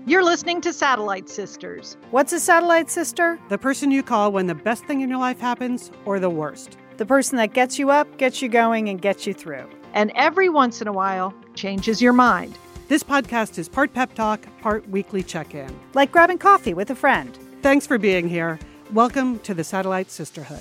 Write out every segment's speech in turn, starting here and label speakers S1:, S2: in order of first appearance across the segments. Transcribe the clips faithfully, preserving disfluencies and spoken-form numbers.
S1: You're listening to Satellite Sisters.
S2: What's a satellite sister?
S3: The person you call when the best thing in your life happens or the worst.
S2: The person that gets you up, gets you going, and gets you through.
S1: And every once in a while, changes your mind.
S3: This podcast is part pep talk, part weekly check-in.
S2: Like grabbing coffee with a friend.
S3: Thanks for being here. Welcome to the Satellite Sisterhood.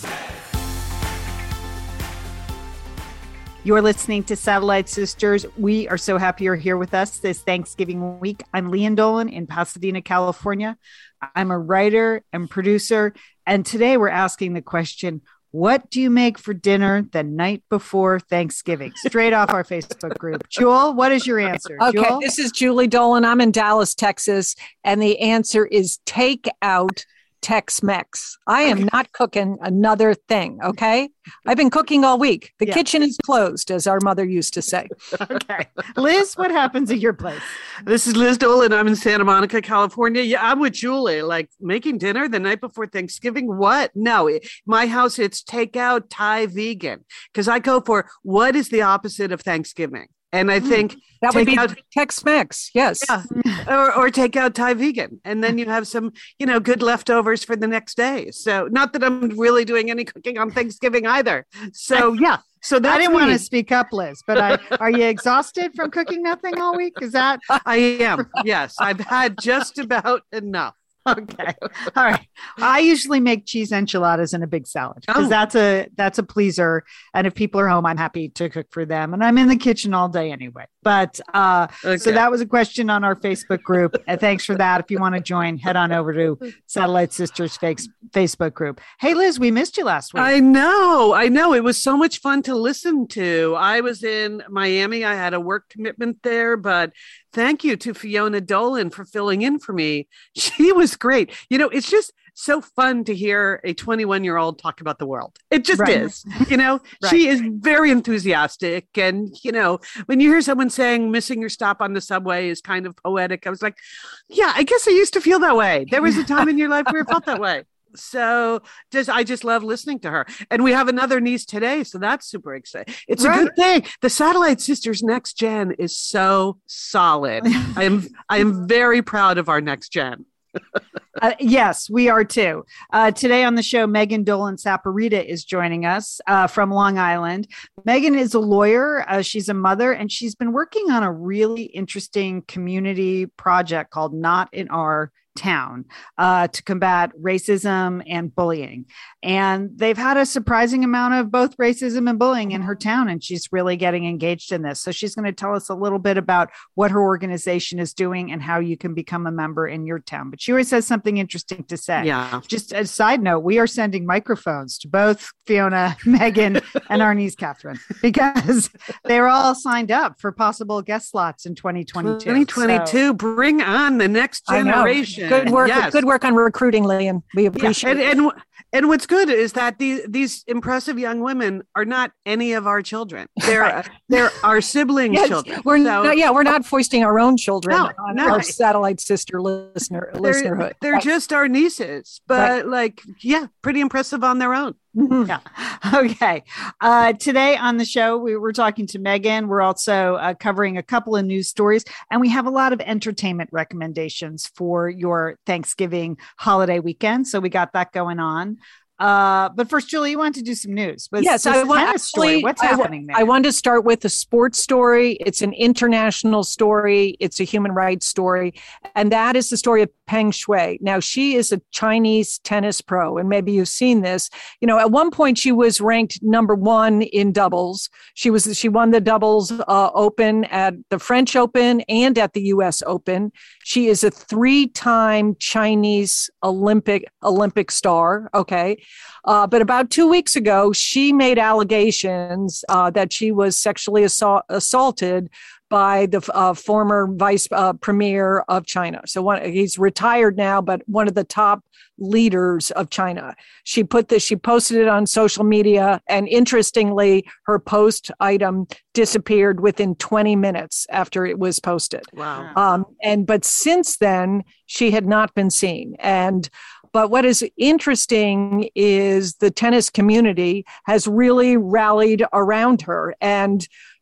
S2: You're listening to Satellite Sisters. We are so happy you're here with us this Thanksgiving week. I'm Lian Dolan in Pasadena, California. I'm a writer and producer. And today we're asking the question, what do you make for dinner the night before Thanksgiving? Straight off our Facebook group. Jewel, what is your answer?
S4: Okay,
S2: Jewel?
S4: This is Julie Dolan. I'm in Dallas, Texas. And the answer is take out Tex-Mex. I am okay. not cooking another thing, okay? I've been cooking all week. The yeah. kitchen is closed, as our mother used to say.
S2: Okay. Liz, what happens at your place?
S5: This is Liz Dolan. I'm in Santa Monica, California. Yeah, I'm with Julie. Like, making dinner the night before Thanksgiving? What? No. It, my house, it's takeout, Thai, vegan. Because I go for what is the opposite of Thanksgiving? And I think
S4: that would be out, Tex-Mex, yes.
S5: Yeah. or, or take out Thai vegan. And then you have some, you know, good leftovers for the next day. So not that I'm really doing any cooking on Thanksgiving either. So, yeah. So that's
S2: I didn't
S5: me.
S2: want to speak up, Liz, but I, are you exhausted from cooking nothing all week? Is that?
S5: I am. Yes. I've had just about enough.
S2: Okay. All right. I usually make cheese enchiladas and a big salad because
S5: oh.
S2: that's a that's a pleaser. And if people are home, I'm happy to cook for them. And I'm in the kitchen all day anyway. But uh, okay. so that was a question on our Facebook group. And thanks for that. If you want to join, head on over to Satellite Sisters face, Facebook group. Hey, Liz, we missed you last week.
S5: I know. I know. It was so much fun to listen to. I was in Miami. I had a work commitment there, but thank you to Fiona Dolan for filling in for me. She was great. You know, it's just so fun to hear a twenty-one-year-old talk about the world. It just right. is. You know, right. She is very enthusiastic. And, you know, when you hear someone saying missing your stop on the subway is kind of poetic, I was like, yeah, I guess I used to feel that way. There was a time in your life where it felt that way. So just I just love listening to her. And we have another niece today. So that's super exciting. It's right. a good thing. The Satellite Sisters next gen is so solid. I am I am very proud of our next gen.
S2: uh, yes, we are too. Uh, today on the show, Megan Dolan Saporita is joining us uh, from Long Island. Megan is a lawyer. Uh, she's a mother, and she's been working on a really interesting community project called Not in Our Town uh, to combat racism and bullying. And they've had a surprising amount of both racism and bullying in her town, and she's really getting engaged in this. So she's going to tell us a little bit about what her organization is doing and how you can become a member in your town. But she always has something interesting to say.
S5: Yeah.
S2: Just a side note, we are sending microphones to both Fiona, Megan, and our niece, Catherine, because they're all signed up for possible guest slots in twenty twenty-two.
S5: twenty twenty-two, so, bring on the next generation.
S4: Good work. Yes. Good work on recruiting, Liam. We appreciate
S5: yeah.
S4: it.
S5: And, and and what's good is that these these impressive young women are not any of our children. They're right. they're our siblings' yes. children.
S4: We're so, not, yeah, we're not foisting our own children
S5: no,
S4: on
S5: no.
S4: our Satellite Sister listener
S5: they're,
S4: listenerhood.
S5: They're
S4: right.
S5: just our nieces, but right. like yeah, pretty impressive on their own.
S2: Mm-hmm. Yeah. Okay. Uh, today on the show, we were talking to Megan. We're also uh, covering a couple of news stories, and we have a lot of entertainment recommendations for your Thanksgiving holiday weekend. So we got that going on. Uh, but first, Julie, you wanted to do some news. Was,
S4: yes,
S2: was
S4: I want actually.
S2: Story. What's
S4: I,
S2: happening there?
S4: I wanted to start with a sports story. It's an international story. It's a human rights story, and that is the story of Peng Shuai. Now, she is a Chinese tennis pro, and maybe you've seen this. You know, at one point she was ranked number one in doubles. She was she won the doubles uh, Open at the French Open and at the U S Open. She is a three-time Chinese Olympic Olympic star. Okay. Uh, but about two weeks ago, she made allegations uh, that she was sexually assault- assaulted by the uh, former vice uh, premier of China. So one, he's retired now, but one of the top leaders of China. She put this, she posted it on social media, and interestingly, her post item disappeared within twenty minutes after it was posted.
S5: Wow.
S4: Um, and but since then, she had not been seen. And But what is interesting is the tennis community has really rallied around her. And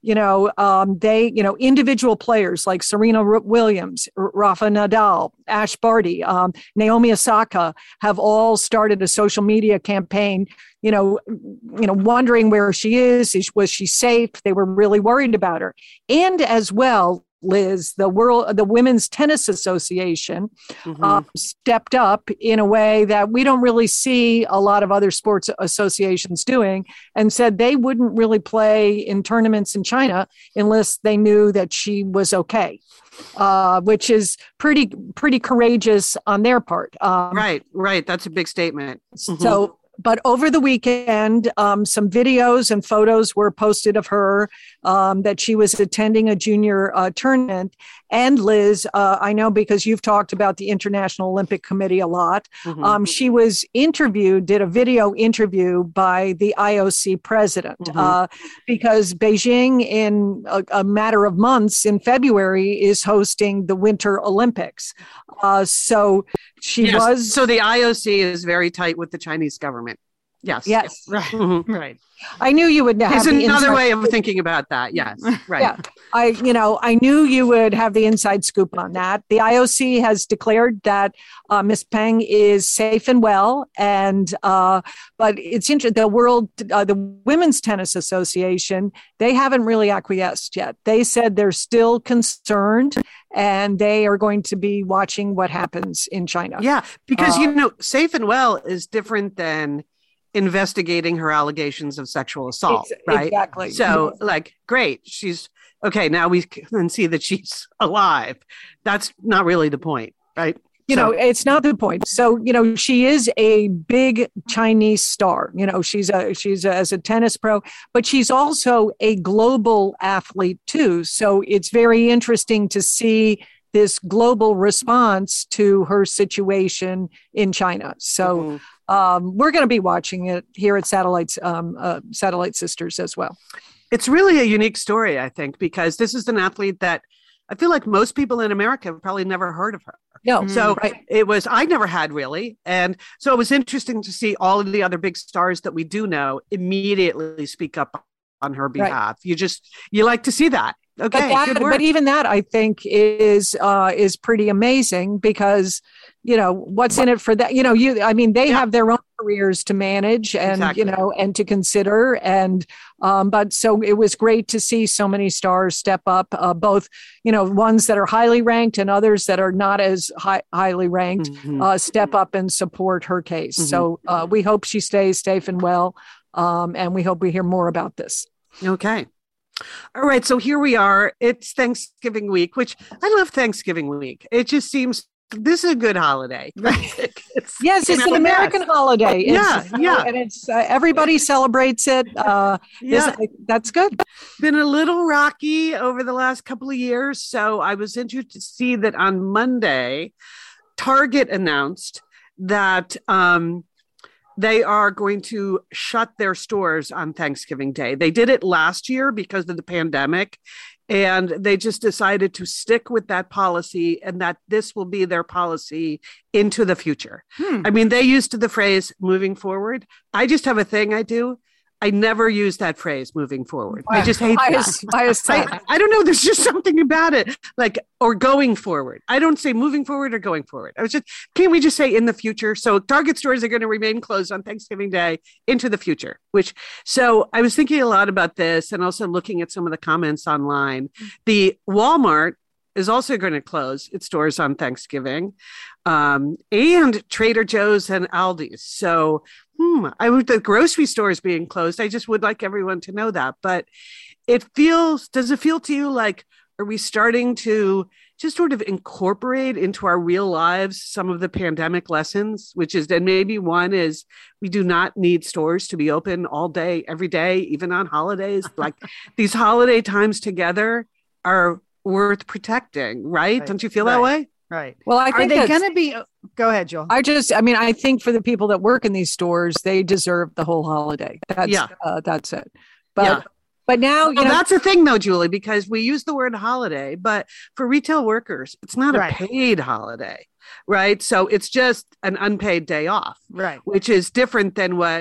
S4: you know, um, they, you know, individual players like Serena R- Williams, R- Rafa Nadal, Ash Barty, um, Naomi Osaka have all started a social media campaign, you know, you know, wondering where she is. Is was she safe? They were really worried about her. And as well, Liz, the world, the Women's Tennis Association mm-hmm. uh, stepped up in a way that we don't really see a lot of other sports associations doing, and said they wouldn't really play in tournaments in China unless they knew that she was okay, uh, which is pretty pretty courageous on their part. Um,
S5: right, right. That's a big statement. Mm-hmm.
S4: So. But over the weekend, um, some videos and photos were posted of her um, that she was attending a junior uh, tournament. And Liz, uh, I know because you've talked about the International Olympic Committee a lot. Mm-hmm. Um, she was interviewed, did a video interview by the I O C president mm-hmm. uh, because Beijing, in a, a matter of months in February, is hosting the Winter Olympics. Uh, so she
S5: yes.
S4: was.
S5: So the I O C is very tight with the Chinese government. Yes.
S4: Yes.
S5: Right. Mm-hmm. Right.
S4: I knew you would have
S5: There's
S4: the
S5: another
S4: inside-
S5: way of thinking about that. Yes. Right.
S4: Yeah. I, you know, I knew you would have the inside scoop on that. The I O C has declared that uh, Miss Peng is safe and well. And, uh, but it's interesting, the world, uh, the Women's Tennis Association, they haven't really acquiesced yet. They said they're still concerned and they are going to be watching what happens in China.
S5: Yeah. Because,
S4: uh,
S5: you know, safe and well is different than investigating her allegations of sexual assault,
S4: ex-
S5: right?
S4: Exactly.
S5: So, like, great. She's okay. Now we can see that she's alive. That's not really the point, right?
S4: You
S5: so,
S4: know, it's not the point. So, you know, she is a big Chinese star. You know, she's a she's a, as a tennis pro, but she's also a global athlete too. So it's very interesting to see this global response to her situation in China. So. Mm-hmm. Um, we're going to be watching it here at Satellites, um, uh, Satellite Sisters as well.
S5: It's really a unique story, I think, because this is an athlete that I feel like most people in America have probably never heard of her.
S4: No,
S5: so
S4: right.
S5: it was, I never had really. And so it was interesting to see all of the other big stars that we do know immediately speak up on her behalf. Right. You just, you like to see that. Okay.
S4: But, that,
S5: good work.
S4: But even that, I think, is uh, is pretty amazing because, you know, what's in it for that? You know, you I mean, they yeah. have their own careers to manage and, exactly. you know, and to consider. And um, but so it was great to see so many stars step up, uh, both, you know, ones that are highly ranked and others that are not as high, highly ranked, mm-hmm. uh, step up and support her case. Mm-hmm. So uh, we hope she stays safe and well. Um, and we hope we hear more about this.
S5: Okay. All right. So here we are. It's Thanksgiving week, which I love Thanksgiving week. It just seems this is a good holiday.
S4: It's, yes, it's an American yes. holiday. It's,
S5: yeah, yeah.
S4: And it's uh, everybody celebrates it. Uh, yeah. This, that's good.
S5: Been a little rocky over the last couple of years. So I was interested to see that on Monday, Target announced that um, they are going to shut their stores on Thanksgiving Day. They did it last year because of the pandemic, and they just decided to stick with that policy and that this will be their policy into the future. Hmm. I mean, they used the phrase moving forward. I just have a thing I do. I never use that phrase moving forward. I just hate that. I, I don't know. There's just something about it, like, or going forward. I don't say moving forward or going forward. I was just, can't we just say in the future? So Target stores are going to remain closed on Thanksgiving Day into the future, which, so I was thinking a lot about this and also looking at some of the comments online. The Walmart is also going to close its stores on Thanksgiving, um, and Trader Joe's and Aldi's. So hmm, I would, the grocery stores being closed. I just would like everyone to know that. But it feels, does it feel to you like, are we starting to just sort of incorporate into our real lives some of the pandemic lessons, which is, and maybe one is we do not need stores to be open all day, every day, even on holidays. Like these holiday times together are worth protecting, right? right. Don't you feel
S2: right.
S5: that way?
S2: Right.
S4: Well, I think
S2: are they going to be? Go ahead, Joel.
S4: I just, I mean, I think for the people that work in these stores, they deserve the whole holiday. That's,
S5: yeah.
S4: uh, that's it. But,
S5: yeah.
S4: but now, you
S5: well,
S4: know,
S5: that's the thing though, Julie, because we use the word holiday, but for retail workers, it's not
S2: right.
S5: a paid holiday, right? So it's just an unpaid day off,
S2: right?
S5: Which is different than what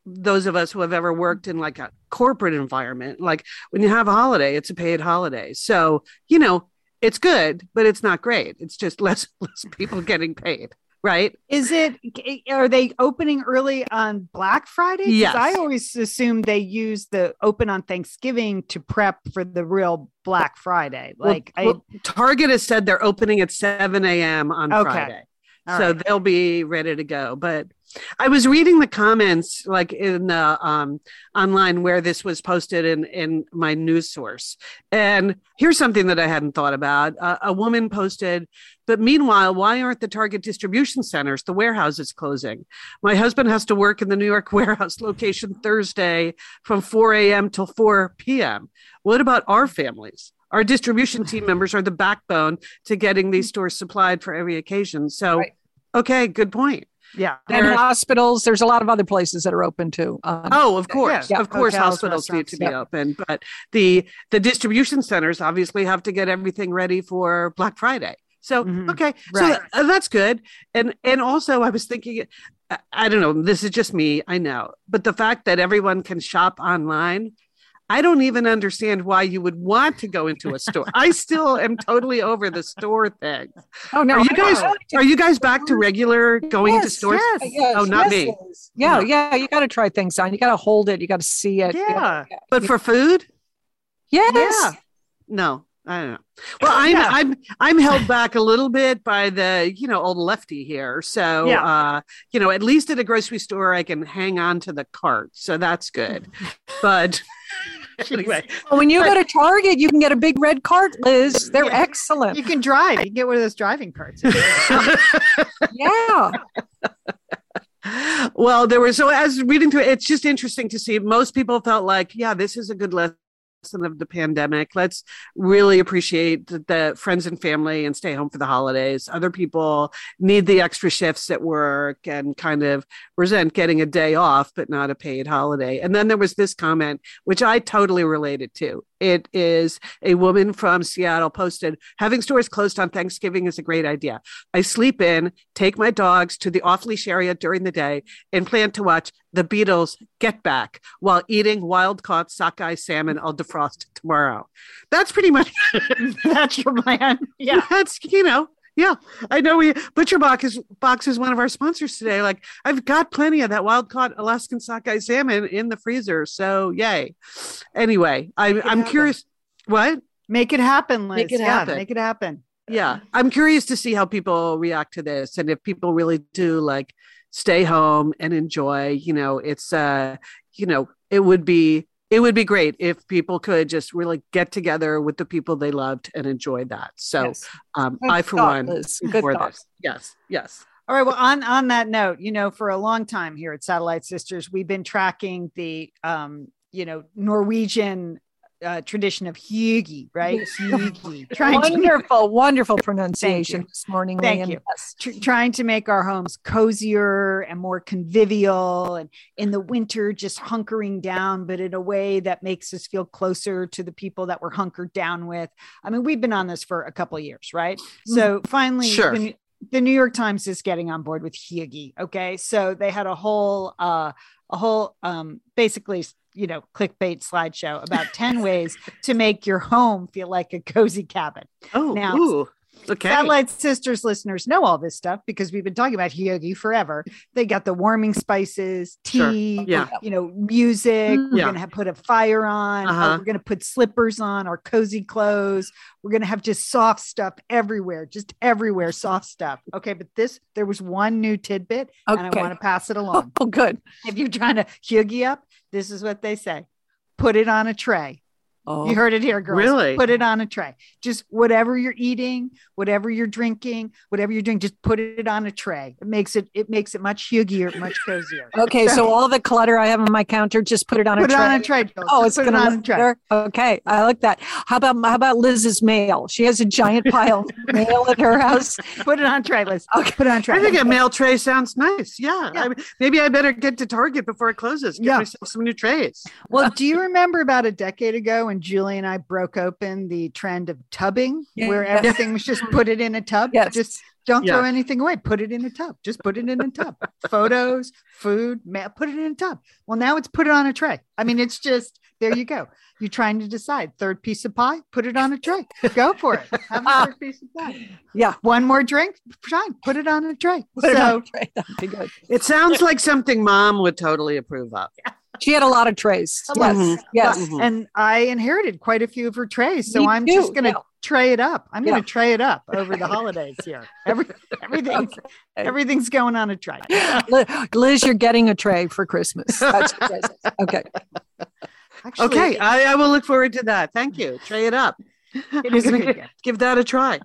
S5: those of us who have ever worked in like a corporate environment, like when you have a holiday, it's a paid holiday. So, you know, it's good, but it's not great. It's just less, less people getting paid. Right.
S2: Is it, are they opening early on Black Friday? 'Cause
S5: Yes.
S2: I always assumed they use the open on Thanksgiving to prep for the real Black Friday. Like
S5: well, well, Target has said they're opening at seven a.m. on
S2: Okay.
S5: Friday.
S2: All
S5: so
S2: right.
S5: they'll be ready to go. But I was reading the comments like in the um, online where this was posted in, in my news source. And here's something that I hadn't thought about. Uh, a woman posted, but meanwhile, why aren't the Target distribution centers, the warehouses closing? My husband has to work in the New York warehouse location Thursday from four a.m. till four p.m. What about our families? Our distribution team members are the backbone to getting these stores supplied for every occasion. So,
S4: Right.
S5: okay, good point.
S2: yeah.
S4: And
S5: There-
S4: hospitals, there's a lot of other places that are open too. Um,
S5: Oh, of course,
S2: Yeah.
S5: of course,
S2: Hotels,
S5: hospitals need to be
S2: restaurants,
S5: open, but the the distribution centers obviously have to get everything ready for Black Friday. So,
S2: Mhm.
S5: okay,
S2: Right.
S5: so uh, that's good. And and also, I was thinking, I, I don't know, this is just me, I know, but the fact that everyone can shop online. I don't even understand why you would want to go into a store. I still am totally over the store thing.
S4: oh no,
S5: Are you
S4: I
S5: guys
S4: know.
S5: are you guys back to regular going into
S4: Yes,
S5: stores?
S2: yes.
S4: Yes,
S5: Oh, not
S4: yes,
S5: me.
S4: yes. Yeah,
S5: No.
S4: yeah. You got to try things on. You got to hold it. You got to see it. You gotta-
S2: Yeah.
S5: But for food?
S4: Yes.
S2: Yeah.
S5: No, I don't know. Well, I'm
S2: Yeah.
S5: I'm I'm held back a little bit by the, you know, old lefty here. So
S2: Yeah.
S5: uh, you know, at least at a grocery store I can hang on to the cart. So that's good. But anyway,
S4: Well, when you go to Target, you can get a big red cart, Liz. They're
S2: Yeah.
S4: excellent.
S2: You can drive. You can get one of those driving carts.
S4: Yeah.
S5: well, there was so as reading through it, it's just interesting to see. Most people felt like, yeah, this is a good lesson of the pandemic. Let's really appreciate the, the friends and family and stay home for the holidays. Other people need the extra shifts at work and kind of resent getting a day off, but not a paid holiday. And then there was this comment, which I totally related to. It is a woman from Seattle posted, having stores closed on Thanksgiving is a great idea. I sleep in, take my dogs to the off-leash area during the day, and plan to watch the Beatles Get Back while eating wild-caught sockeye salmon I'll defrost tomorrow. That's pretty much,
S2: That's your plan. Yeah.
S5: that's, you know, yeah, I know we Butcher Box is Box is one of our sponsors today. Like I've got plenty of that wild caught Alaskan sockeye salmon in the freezer. So yay. Anyway, I, I'm
S2: happen.
S5: curious. What?
S2: Make it happen, Liz.
S5: Make it
S2: Yeah,
S5: happen.
S2: make it happen.
S5: Yeah, I'm curious to see how people react to this and if people really do like stay home and enjoy. You know, it's uh, you know, it would be. It would be great if people could just really get together with the people they loved and enjoy that. So
S4: Yes.
S5: um,
S4: Good
S5: I, for
S4: thought,
S5: one,
S4: Liz.
S5: am
S4: Good
S5: for
S4: thought.
S5: this. Yes, yes.
S2: All right. Well, on on that note, you know, for a long time here at Satellite Sisters, we've been tracking the, um, you know, Norwegian uh, tradition of hygge, right? Hygge. Trying to
S4: Wonderful, wonderful pronunciation this morning.
S2: Thank
S4: Lian.
S2: you.
S4: Yes.
S2: tr- trying to make our homes cozier and more convivial, and in the winter just hunkering down, but in a way that makes us feel closer to the people that we're hunkered down with. I mean, we've been on this for a couple of years, right? So finally,
S5: Sure.
S2: the, the New York Times is getting on board with hygge. Okay, so they had a whole, uh, a whole, um, basically, you know, clickbait slideshow about ten ways to make your home feel like a cozy cabin.
S5: Oh,
S2: Now,
S5: ooh, okay.
S2: Satellite Sisters listeners know all this stuff because we've been talking about hygge forever. They got the warming spices,
S5: Sure.
S2: tea,
S5: Yeah.
S2: you know, music. We're
S5: Yeah.
S2: going to have put a fire on.
S5: Uh-huh.
S2: Or we're going to put slippers on or cozy clothes. We're going to have just soft stuff everywhere, just everywhere, soft stuff. Okay. But this, there was one new tidbit and I
S4: Okay.
S2: want to pass it along.
S4: Oh, good.
S2: If you're trying to hygge up, this is what they say. Put it on a tray.
S4: Oh,
S2: You heard it here, girls.
S5: Really?
S2: Put it on a tray. Just whatever you're eating, whatever you're drinking, whatever you're doing, just put it on a tray. It makes it it makes it much huggier, much cozier.
S4: okay. So all the clutter I have on my counter, just put it on
S2: Put
S4: a
S2: it
S4: tray.
S2: on a tray. Jill.
S4: Oh,
S2: Just
S4: it's
S2: put
S4: going
S2: it
S4: to
S2: on a
S4: look
S2: tray.
S4: better. Okay, I like that. How about how about Liz's mail? She has a giant pile of mail at her house.
S2: Put it on a tray, Liz.
S4: Okay.
S2: Put it on a tray.
S5: I think a mail tray sounds nice. Yeah.
S2: Yeah.
S5: I mean, maybe I better get to Target before it closes. Get
S2: Yeah.
S5: myself some new trays.
S2: Well, do you remember about a decade ago when when Julie and I broke open the trend of tubbing,
S4: Yeah.
S2: where everything was just put it in a tub.
S4: Yes.
S2: Just don't
S5: Yeah.
S2: throw anything away. Put it in a tub. Just put it in a tub. Photos, food, ma- put it in a tub. Well, now it's put it on a tray. I mean, it's just, there you go. You're trying to decide. Third piece of pie, put it on a tray. Go for it. Have a third piece of pie.
S4: Yeah.
S2: One more drink, fine. Put it on a tray.
S4: Put it on
S2: So
S4: a tray. That'd be good.
S5: It sounds like something mom would totally approve of.
S4: She had a lot of trays.
S2: A lot.
S4: Yes. Yes.
S5: Mhm.
S2: and I inherited quite a few of her trays. So
S4: Me
S2: I'm
S4: too,
S2: just going to
S4: yeah.
S2: tray it up. I'm going
S4: Yeah.
S2: to tray it up over the holidays here. Every, everything's, everything's going on a tray.
S4: Li- Liz, you're getting a tray for Christmas. That's your present. Okay.
S2: Actually,
S5: Okay, I, I will look forward to that. Thank you. Tray it up.
S2: it is a good gift.
S5: Give that a try.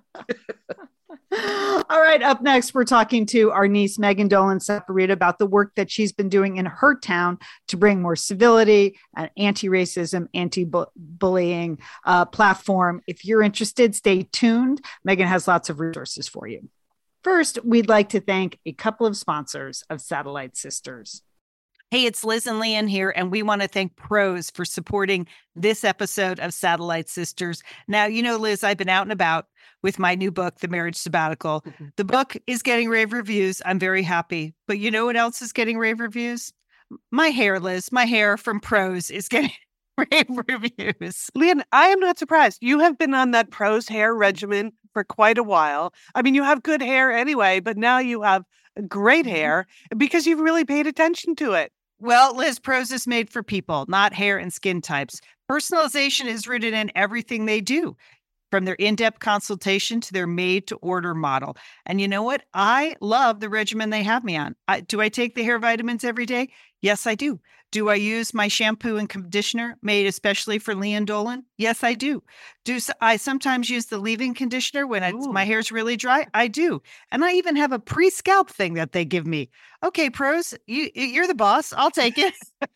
S2: All right. Up next, we're talking to our niece, Megan Dolan Saporita, about the work that she's been doing in her town to bring more civility, an anti-racism, anti-bullying uh, platform. If you're interested, stay tuned. Megan has lots of resources for you. First, we'd like to thank a couple of sponsors of Satellite Sisters.
S6: Hey, it's Liz and Leanne here, and we want to thank Prose for supporting this episode of Satellite Sisters. Now, you know, Liz, I've been out and about with my new book, The Marriage Sabbatical. The book is getting rave reviews. I'm very happy. But you know what else is getting rave reviews? My hair, Liz. My hair from Prose is getting rave reviews.
S3: Leanne, I am not surprised. You have been on that Prose hair regimen for quite a while. I mean, you have good hair anyway, but now you have great hair because you've really paid attention to it.
S6: Well, Liz, Prose is made for people, not hair and skin types. Personalization is rooted in everything they do, from their in-depth consultation to their made-to-order model. And you know what? I love the regimen they have me on. I, do I take the hair vitamins every day? Yes, I do. Do I use my shampoo and conditioner made especially for Leanne Dolan? Yes, I do. Do s- I sometimes use the leave-in conditioner when it's,
S5: Ooh.
S6: my hair's really dry? I do. And I even have a pre-scalp thing that they give me. Okay, Prose, you, you're the boss. I'll take it.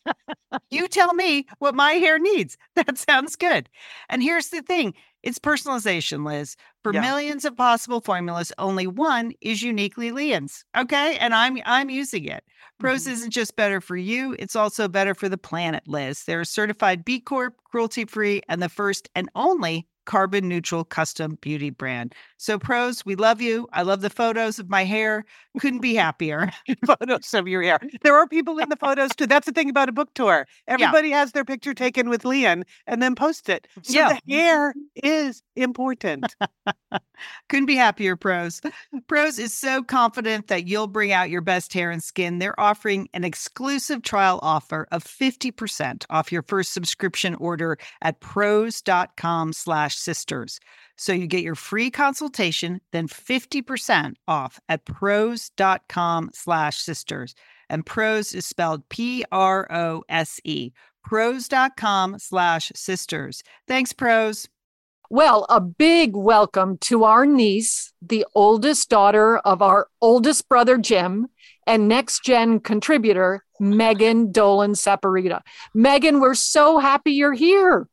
S6: You tell me what my hair needs. That sounds good. And here's the thing. It's personalization, Liz. For
S3: Yeah.
S6: millions of possible formulas, only one is uniquely Leanne's. Okay? And I'm I'm using it. Prose isn't just better for you, it's also better for the planet, Liz. They're a certified B Corp, cruelty-free, and the first and only carbon neutral custom beauty brand. So Prose, we love you. I love the photos of my hair. Couldn't be happier.
S3: Photos of your hair. There are people in the photos too. That's the thing about a book tour. Everybody has their picture taken with Leanne and then post it. So
S6: Yeah.
S3: the hair is important.
S6: Couldn't be happier, Prose. Prose is so confident that you'll bring out your best hair and skin. They're offering an exclusive trial offer of fifty percent off your first subscription order at prose.com slash sisters. So you get your free consultation, then fifty percent off at prose.com slash sisters. And Prose is spelled P R O S E. Prose.com slash sisters. Thanks, Prose.
S4: Well, a big welcome to our niece, the oldest daughter of our oldest brother, Jim, and next gen contributor, Megan Dolan Saporita. Megan, we're so happy you're here.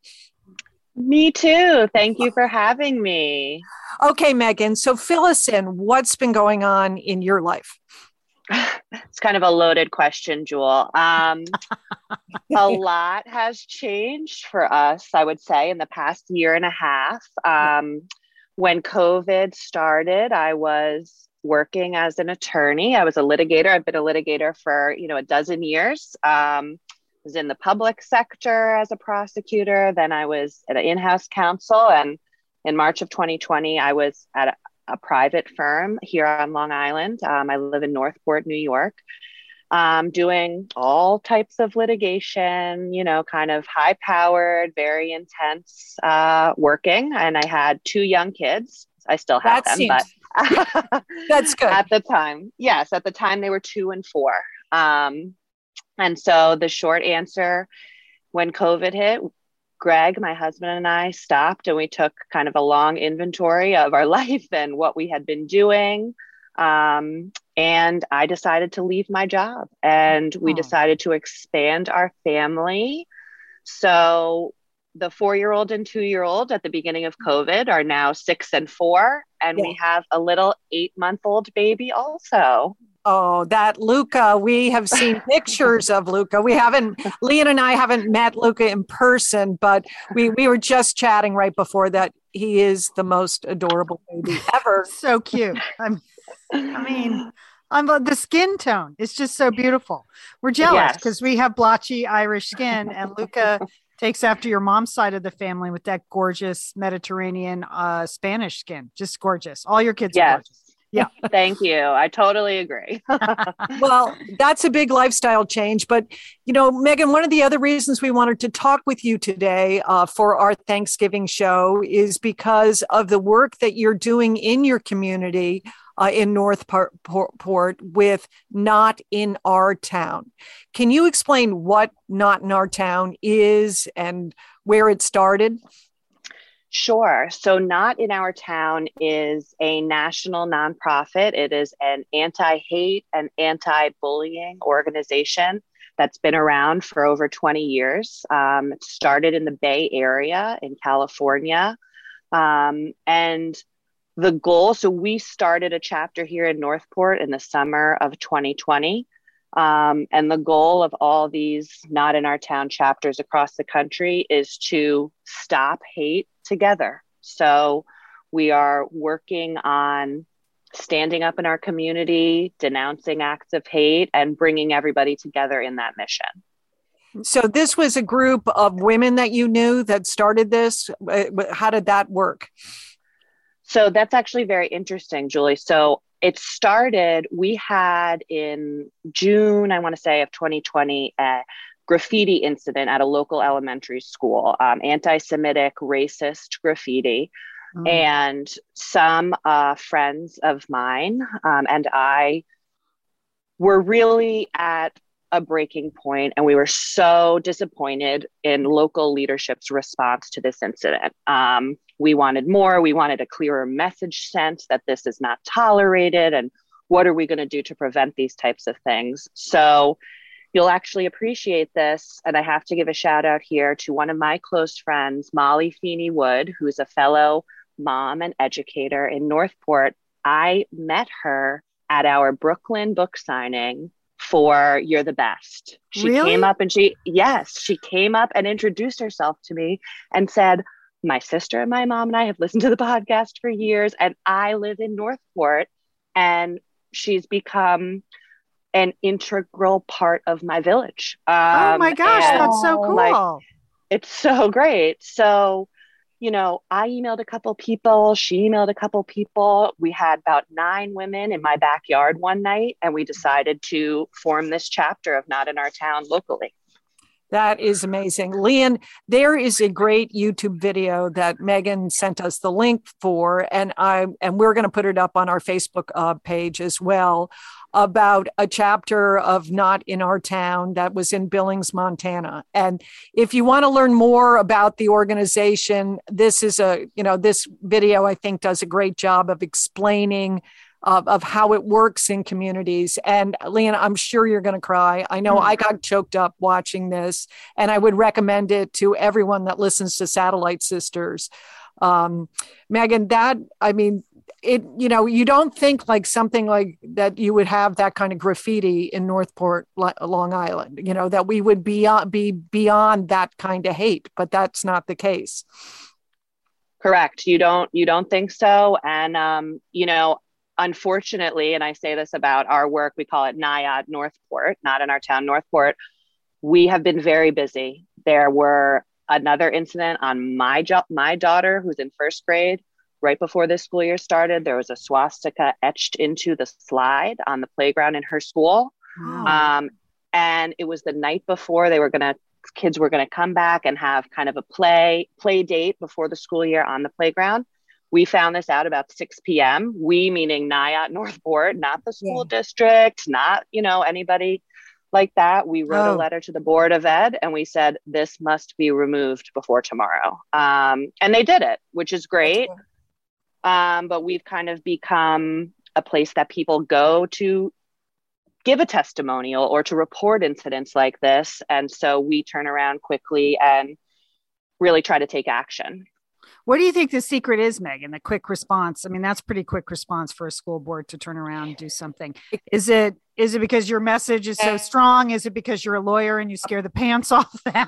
S7: Me too. Thank you for having me.
S4: Okay, Megan, so fill us in. What's been going on in your life?
S7: It's kind of a loaded question, Jewel. Um, a lot has changed for us, I would say, in the past year and a half. Um, when COVID started, I was working as an attorney. I was a litigator. I've been a litigator for, you know, a dozen years. Um, I was in the public sector as a prosecutor. Then I was at an in-house counsel. And in March of twenty twenty, I was at a a private firm here on Long Island. Um, I live in Northport, New York, um, doing all types of litigation, you know, kind of high powered, very intense uh, working. And I had two young kids. I still have
S4: That
S7: them,
S4: seems-
S7: but
S4: That's good.
S7: at the time, yes, at the time they were two and four. Um, and so the short answer, when COVID hit, Greg, my husband, and I stopped and we took kind of a long inventory of our life and what we had been doing. Um, and I decided to leave my job and we
S2: Oh.
S7: decided to expand our family. So the four-year-old and two-year-old at the beginning of COVID are now six and four. And
S4: Yeah.
S7: we have a little eight-month-old baby also.
S4: Oh, that Luca. We have seen pictures of Luca. We haven't, Leon and I haven't met Luca in person, but we, we were just chatting right before that. He is the most adorable baby ever.
S2: So cute. I'm, I mean, I'm the skin tone. It's just so beautiful. We're jealous because
S7: Yes.
S2: we have blotchy Irish skin, and Luca takes after your mom's side of the family with that gorgeous Mediterranean uh, Spanish skin. Just gorgeous. All your kids are
S7: Yes.
S2: gorgeous. Yeah.
S7: Thank you. I totally agree.
S4: Well, that's a big lifestyle change. But, you know, Megan, one of the other reasons we wanted to talk with you today uh, for our Thanksgiving show is because of the work that you're doing in your community uh, in Northport Port with Not in Our Town. Can you explain what Not in Our Town is and where it started?
S7: Sure. So Not in Our Town is a national nonprofit. It is an anti-hate and anti-bullying organization that's been around for over twenty years. Um, it started in the Bay Area in California. Um, and the goal, so we started a chapter here in Northport in the summer of twenty twenty. Um, and the goal of all these Not in Our Town chapters across the country is to stop hate together. So we are working on standing up in our community, denouncing acts of hate, and bringing everybody together in that mission.
S4: So this was a group of women that you knew that started this. How did that work?
S7: So that's actually very interesting, Julie. So it started, we had in June, I want to say, of twenty twenty, a graffiti incident at a local elementary school, um, anti-Semitic, racist graffiti. Mm. And some uh, friends of mine um, and I were really at a breaking point, and we were so disappointed in local leadership's response to this incident. Um, we wanted more. We wanted a clearer message sent that this is not tolerated, and what are we going to do to prevent these types of things? So you'll actually appreciate this, and I have to give a shout out here to one of my close friends, Molly Feeney Wood, who's a fellow mom and educator in Northport. I met her at our Brooklyn book signing for You're the Best. She
S2: Really?
S7: came up and she, yes, she came up and introduced herself to me and said, my sister and my mom and I have listened to the podcast for years, and I live in Northport, and she's become an integral part of my village. Um,
S2: oh my gosh, that's so cool.
S7: Like, it's so great. So, you know, I emailed a couple people, she emailed a couple people. We had about nine women in my backyard one night, and we decided to form this chapter of Not in Our Town locally.
S4: That is amazing. Leon, there is a great YouTube video that Megan sent us the link for, and I and we're going to put it up on our Facebook uh, page as well, about a chapter of Not in Our Town that was in Billings, Montana. And if you want to learn more about the organization, this is a, you know, this video, I think, does a great job of explaining Of, of how it works in communities. And Leon, I'm sure you're going to cry. I know I got choked up watching this, and I would recommend it to everyone that listens to Satellite Sisters. Um, Megan, that, I mean, it, you know, you don't think like something like that you would have that kind of graffiti in Northport, Long Island, you know, that we would be, uh, be beyond that kind of hate, but that's not the case.
S7: Correct. You don't, you don't think so. And, um, you know, unfortunately, and I say this about our work, we call it N I A D Northport, Not in Our Town Northport. We have been very busy. There were another incident on my jo- my daughter, who's in first grade. Right before this school year started, there was a swastika etched into the slide on the playground in her school.
S2: Wow.
S7: Um, and it was the night before they were going to, kids were going to come back and have kind of a play, play date before the school year on the playground. We found this out about six p.m. We, meaning N I A T Northport, not the school yeah. district, not, you know, anybody like that. We wrote oh. a letter to the Board of Ed, and we said, this must be removed before tomorrow. Um, and they did it, which is great. Um, but we've kind of become a place that people go to give a testimonial or to report incidents like this. And so we turn around quickly and really try to take action.
S2: What do you think the secret is, Megan? The quick response. I mean, that's pretty quick response for a school board to turn around and do something. Is it is it because your message is so strong? Is it because you're a lawyer and you scare the pants off them?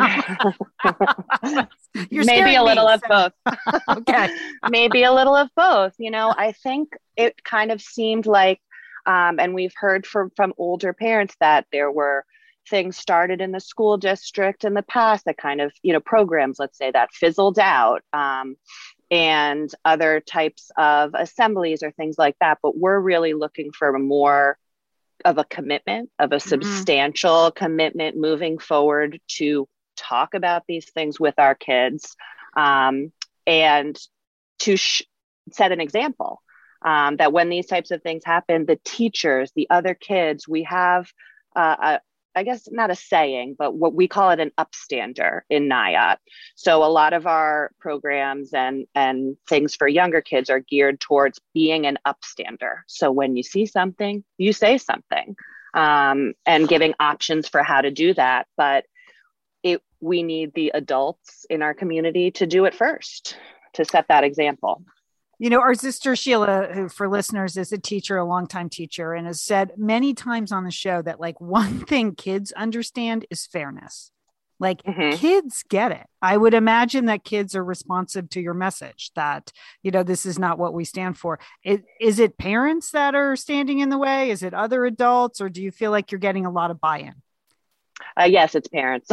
S2: You're
S7: Maybe a little
S2: me,
S7: of
S2: so.
S7: both.
S2: Okay.
S7: Maybe a little of both. You know, I think it kind of seemed like, um, and we've heard from, from older parents that there were things started in the school district in the past that kind of, you know, programs, let's say, that fizzled out, um, and other types of assemblies or things like that. But we're really looking for more of a commitment, of a mm-hmm. substantial commitment moving forward to talk about these things with our kids, um, and to sh- set an example, um, that when these types of things happen, the teachers, the other kids, we have uh, a I guess not a saying, but what we call it an upstander in N I A T. So a lot of our programs and, and things for younger kids are geared towards being an upstander. So when you see something, you say something, um, and giving options for how to do that. But it, we need the adults in our community to do it first, to set that example.
S2: You know, our sister Sheila, who for listeners is a teacher, a longtime teacher, and has said many times on the show that like one thing kids understand is fairness. Like mm-hmm. kids get it. I would imagine that kids are responsive to your message that, you know, this is not what we stand for. It, is it parents that are standing in the way? Is it other adults? Or do you feel like you're getting a lot of buy-in?
S7: Uh, yes, it's parents.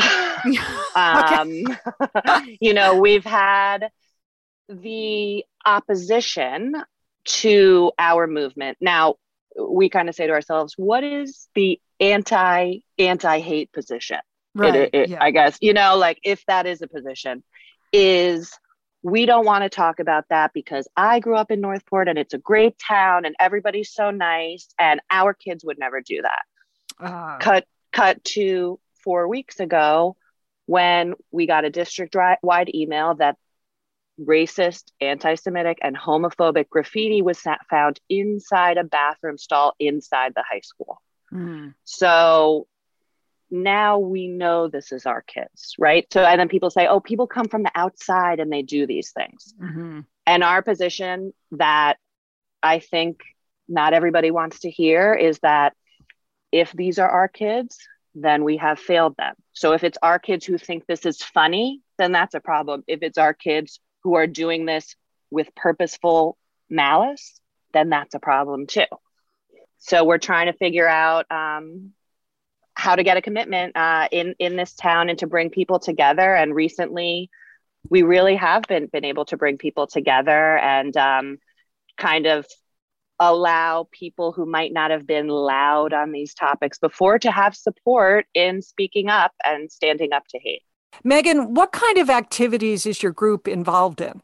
S7: um, you know, we've had the opposition to our movement. Now, we kind of say to ourselves, what is the anti, anti-hate position?
S2: Right.
S7: It, it,
S2: yeah.
S7: I guess, you know, like if that is a position, is we don't want to talk about that because I grew up in Northport and it's a great town and everybody's so nice and our kids would never do that. Uh, cut, cut to four weeks ago when we got a district-wide email that racist, anti-Semitic, and homophobic graffiti was found inside a bathroom stall inside the high school. Mm. So now we know this is our kids, right? So, and then people say, oh, people come from the outside and they do these things. Mm-hmm. And our position that I think not everybody wants to hear is that if these are our kids, then we have failed them. So if it's our kids who think this is funny, then that's a problem. If it's our kids who are doing this with purposeful malice, then that's a problem too. So we're trying to figure out um, how to get a commitment uh, in, in this town and to bring people together. And recently, we really have been, been able to bring people together and um, kind of allow people who might not have been loud on these topics before to have support in speaking up and standing up to hate.
S4: Megan, what kind of activities is your group involved in?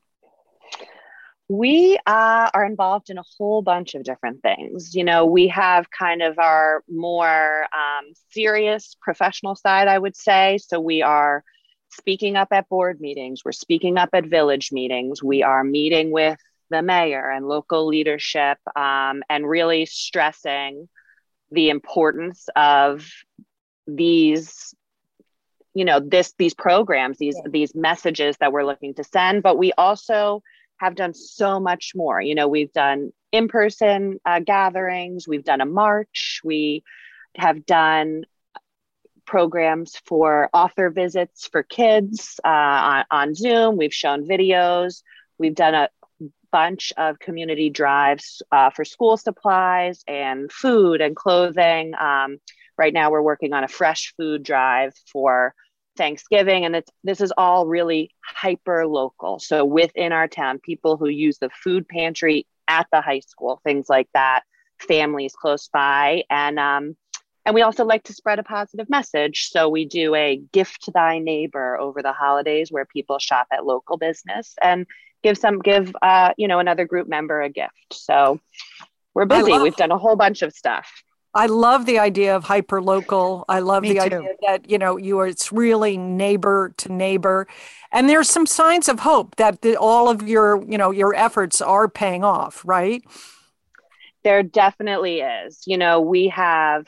S7: We uh, are involved in a whole bunch of different things. You know, we have kind of our more um, serious professional side, I would say. So we are speaking up at board meetings. We're speaking up at village meetings. We are meeting with the mayor and local leadership, um, and really stressing the importance of these you know, this, these programs, these, yeah. these messages that we're looking to send, but we also have done so much more. You know, we've done in-person uh, gatherings, we've done a march, we have done programs for author visits for kids uh, on, on Zoom. We've shown videos. We've done a bunch of community drives uh, for school supplies and food and clothing. Um, right now we're working on a fresh food drive for Thanksgiving. And it's, this is all really hyper local. So within our town, people who use the food pantry at the high school, things like that, families close by. And, um, and we also like to spread a positive message. So we do a gift thy neighbor over the holidays where people shop at local business and give some, give, uh, you know, another group member a gift. So we're busy. Love- We've done a whole bunch of stuff.
S4: I love the idea of hyper local. I love
S2: Me
S4: the
S2: too.
S4: idea that, you know, you are, it's really neighbor to neighbor. And there's some signs of hope that the, all of your, you know, your efforts are paying off, right?
S7: There definitely is. You know, we have,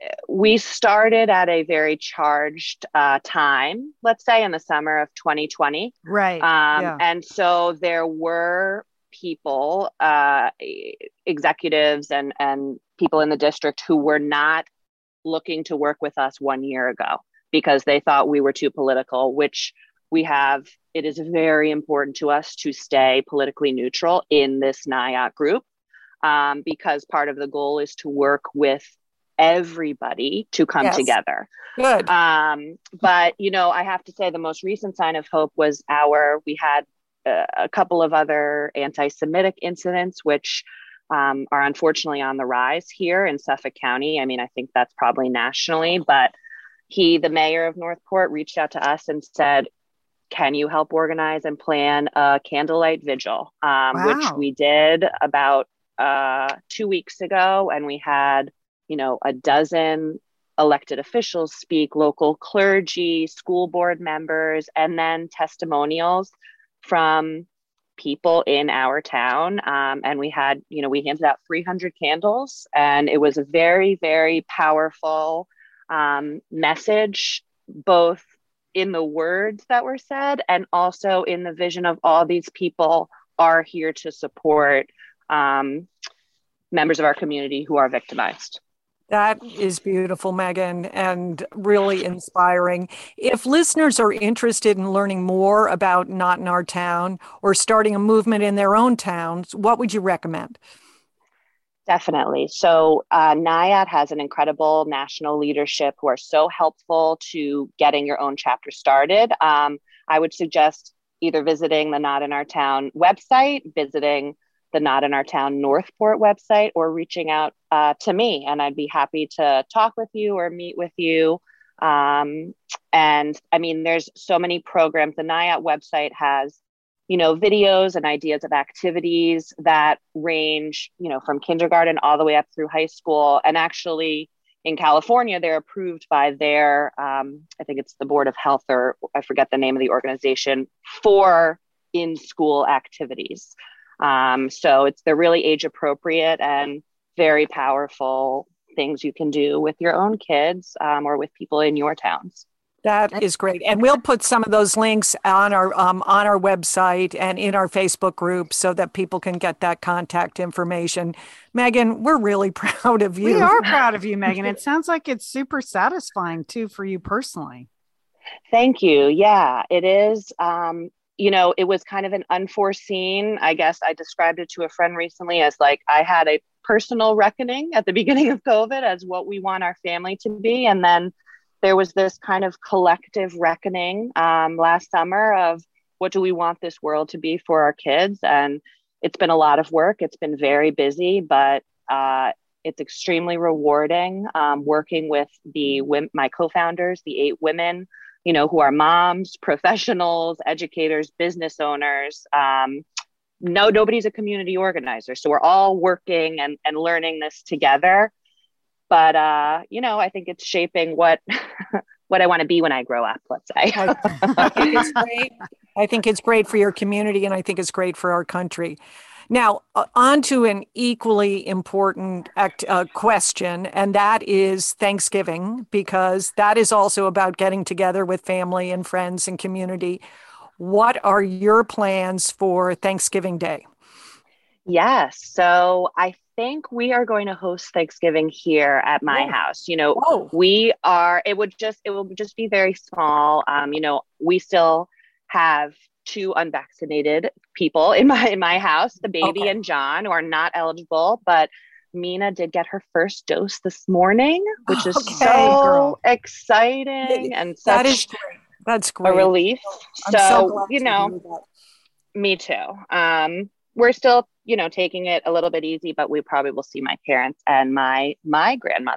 S7: we started at a very charged uh, time, let's say in the summer of twenty twenty.
S2: Right.
S7: Um,
S2: yeah.
S7: And so there were people, uh, executives and, and people in the district who were not looking to work with us one year ago because they thought we were too political, which we have. It is very important to us to stay politically neutral in this NIAT group um, because part of the goal is to work with everybody to come
S4: Yes.
S7: together.
S4: Good.
S7: Um, but, you know, I have to say the most recent sign of hope was our, we had uh, a couple of other anti-Semitic incidents, which um, are unfortunately on the rise here in Suffolk County. I mean, I think that's probably nationally, but he, the mayor of Northport, reached out to us and said, can you help organize and plan a candlelight vigil, um,
S2: Wow.
S7: which we did about uh, two weeks ago. And we had, you know, a dozen elected officials speak, local clergy, school board members, and then testimonials from people in our town. Um, and we had, you know, we handed out three hundred candles, and it was a very, very powerful um, message, both in the words that were said and also in the vision of all these people are here to support um, members of our community who are victimized.
S4: That is beautiful, Megan, and really inspiring. If listeners are interested in learning more about Not in Our Town or starting a movement in their own towns, what would you recommend?
S7: Definitely. So uh, NIAT has an incredible national leadership who are so helpful to getting your own chapter started. Um, I would suggest either visiting the Not in Our Town website, visiting the Not in Our Town Northport website, or reaching out uh, to me, and I'd be happy to talk with you or meet with you. Um, and I mean, there's so many programs. The NIAT website has, you know, videos and ideas of activities that range, you know, from kindergarten all the way up through high school. And actually in California, they're approved by their, um, I think it's the Board of Health, or I forget the name of the organization, for in-school activities. Um, so it's, they're really age appropriate and very powerful things you can do with your own kids um, or with people in your towns.
S4: That is great. And we'll put some of those links on our um, on our website and in our Facebook group so that people can get that contact information. Megan, we're really proud of you.
S2: We are proud of you, Megan. It sounds like it's super satisfying too for you personally.
S7: Thank you. Yeah, it is. Um, you know, it was kind of an unforeseen, I guess I described it to a friend recently as like, I had a personal reckoning at the beginning of COVID as what we want our family to be. And then there was this kind of collective reckoning um, last summer of what do we want this world to be for our kids? And it's been a lot of work. It's been very busy, but uh, it's extremely rewarding um, working with the my co-founders, the eight women, you know, who are moms, professionals, educators, business owners. Um, no, nobody's a community organizer. So we're all working and, and learning this together. But, uh, you know, I think it's shaping what what I want to be when I grow up, let's say.
S4: I, I think it's great. I think it's great for your community, and I think it's great for our country. Now, uh, on to an equally important act, uh, question, and that is Thanksgiving, because that is also about getting together with family and friends and community. What are your plans for Thanksgiving Day?
S7: Yes. So I think we are going to host Thanksgiving here at my
S4: oh.
S7: house. You know,
S4: oh.
S7: we are, it would just, it will just be very small. Um, you know, we still have two unvaccinated people in my, in my house, the baby
S4: okay.
S7: and John, who are not eligible, but Mina did get her first dose this morning, which is okay, so girl. exciting and such
S4: that is great. That's great.
S7: a relief.
S4: I'm
S7: so,
S4: so glad
S7: you
S4: to
S7: know,
S4: hear that.
S7: Me too. Um, we're still, you know, taking it a little bit easy, but we probably will see my parents and my my grandmother.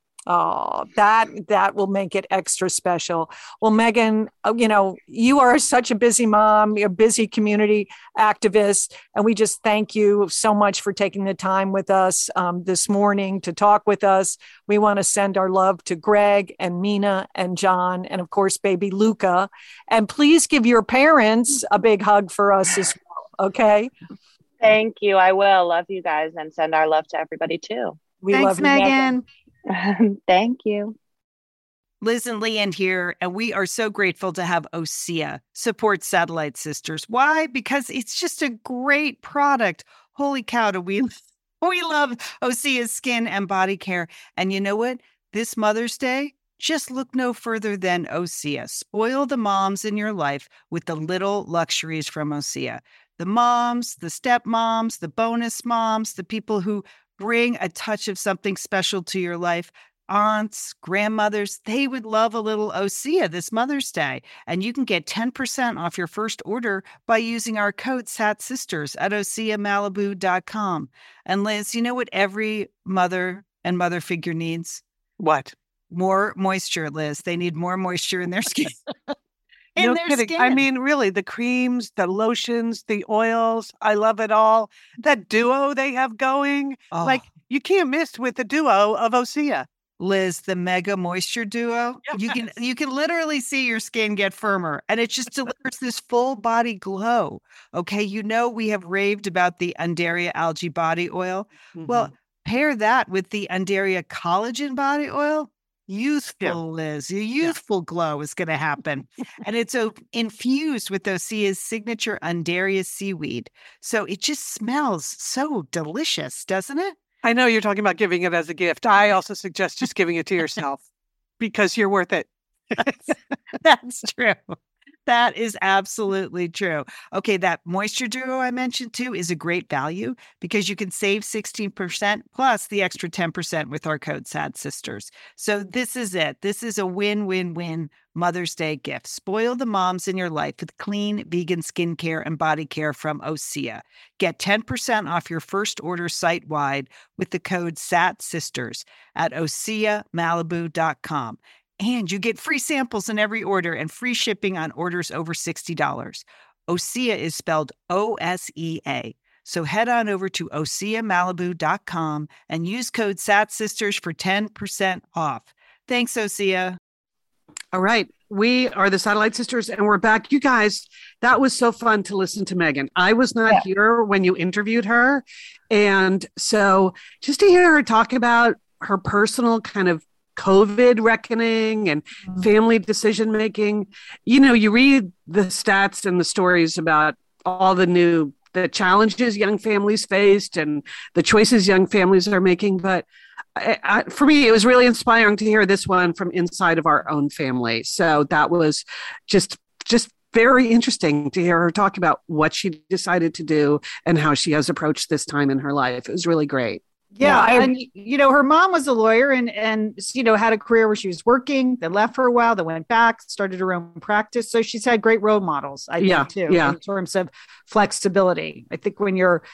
S4: Oh, that that will make it extra special. Well, Megan, you know, you are such a busy mom, you're a busy community activist, and we just thank you so much for taking the time with us um, this morning to talk with us. We want to send our love to Greg and Mina and John, and of course, baby Luca. And please give your parents a big hug for us as well, okay?
S7: Thank you. I will. Love you guys, and send our love to everybody too.
S4: We
S2: Thanks,
S4: love you,
S2: Megan.
S4: Megan.
S7: Thank you.
S6: Liz and Leanne here, and we are so grateful to have Osea support Satellite Sisters. Why? Because it's just a great product. Holy cow, do we, we love Osea's skin and body care. And you know what? This Mother's Day, just look no further than Osea. Spoil the moms in your life with the little luxuries from Osea. The moms, the stepmoms, the bonus moms, the people who bring a touch of something special to your life. Aunts, grandmothers, they would love a little Osea this Mother's Day. And you can get ten percent off your first order by using our code SATSisters at osea malibu dot com. And Liz, you know what every mother and mother figure needs?
S3: What?
S6: More moisture, Liz. They need more moisture in their skin. in
S3: No
S6: their
S3: kidding.
S6: skin.
S3: I mean, really, the creams, the lotions, the oils, I love it all. That duo they have going,
S6: Oh.
S3: like you can't miss with the duo of Osea.
S6: Liz, the Mega Moisture Duo. You can
S3: Yes.
S6: you can literally see your skin get firmer, and it just delivers this full body glow. Okay, you know we have raved about the Undaria Algae Body Oil. Well, pair that with the Undaria Collagen Body Oil. Youthful,
S3: Yeah.
S6: Liz. Your youthful glow is going to happen. And it's uh, infused with Osea's signature Undaria seaweed. So it just smells so delicious, doesn't it?
S3: I know you're talking about giving it as a gift. I also suggest just giving it to yourself because you're worth it.
S6: That's true. That is absolutely true. Okay, that Moisture Duo I mentioned too is a great value because you can save sixteen percent plus the extra ten percent with our code SADSisters. So this is it. This is a win-win-win Mother's Day gift. Spoil the moms in your life with clean vegan skincare and body care from Osea. Get ten percent off your first order site-wide with the code SATSisters at osea malibu dot com. And you get free samples in every order and free shipping on orders over sixty dollars. Osea is spelled O S E A. So head on over to osea malibu dot com and use code SATSisters for ten percent off. Thanks, Osea.
S5: All right. We are the Satellite Sisters and we're back. You guys, that was so fun to listen to Megan. I was not
S4: Yeah.
S5: here when you interviewed her. And so just to hear her talk about her personal kind of COVID reckoning and family decision making, you know, you read the stats and the stories about all the new, the challenges young families faced and the choices young families are making. But I, I, for me, it was really inspiring to hear this one from inside of our own family. So that was just, just very interesting to hear her talk about what she decided to do and how she has approached this time in her life. It was really great.
S2: Yeah,
S4: Yeah, I-
S2: and you know, her mom was a lawyer and and you know had a career where she was working, then left for a while, then went back, started her own practice. So she's had great role models, I
S5: Yeah,
S2: think, too,
S5: yeah.
S2: in terms of flexibility. I think when you're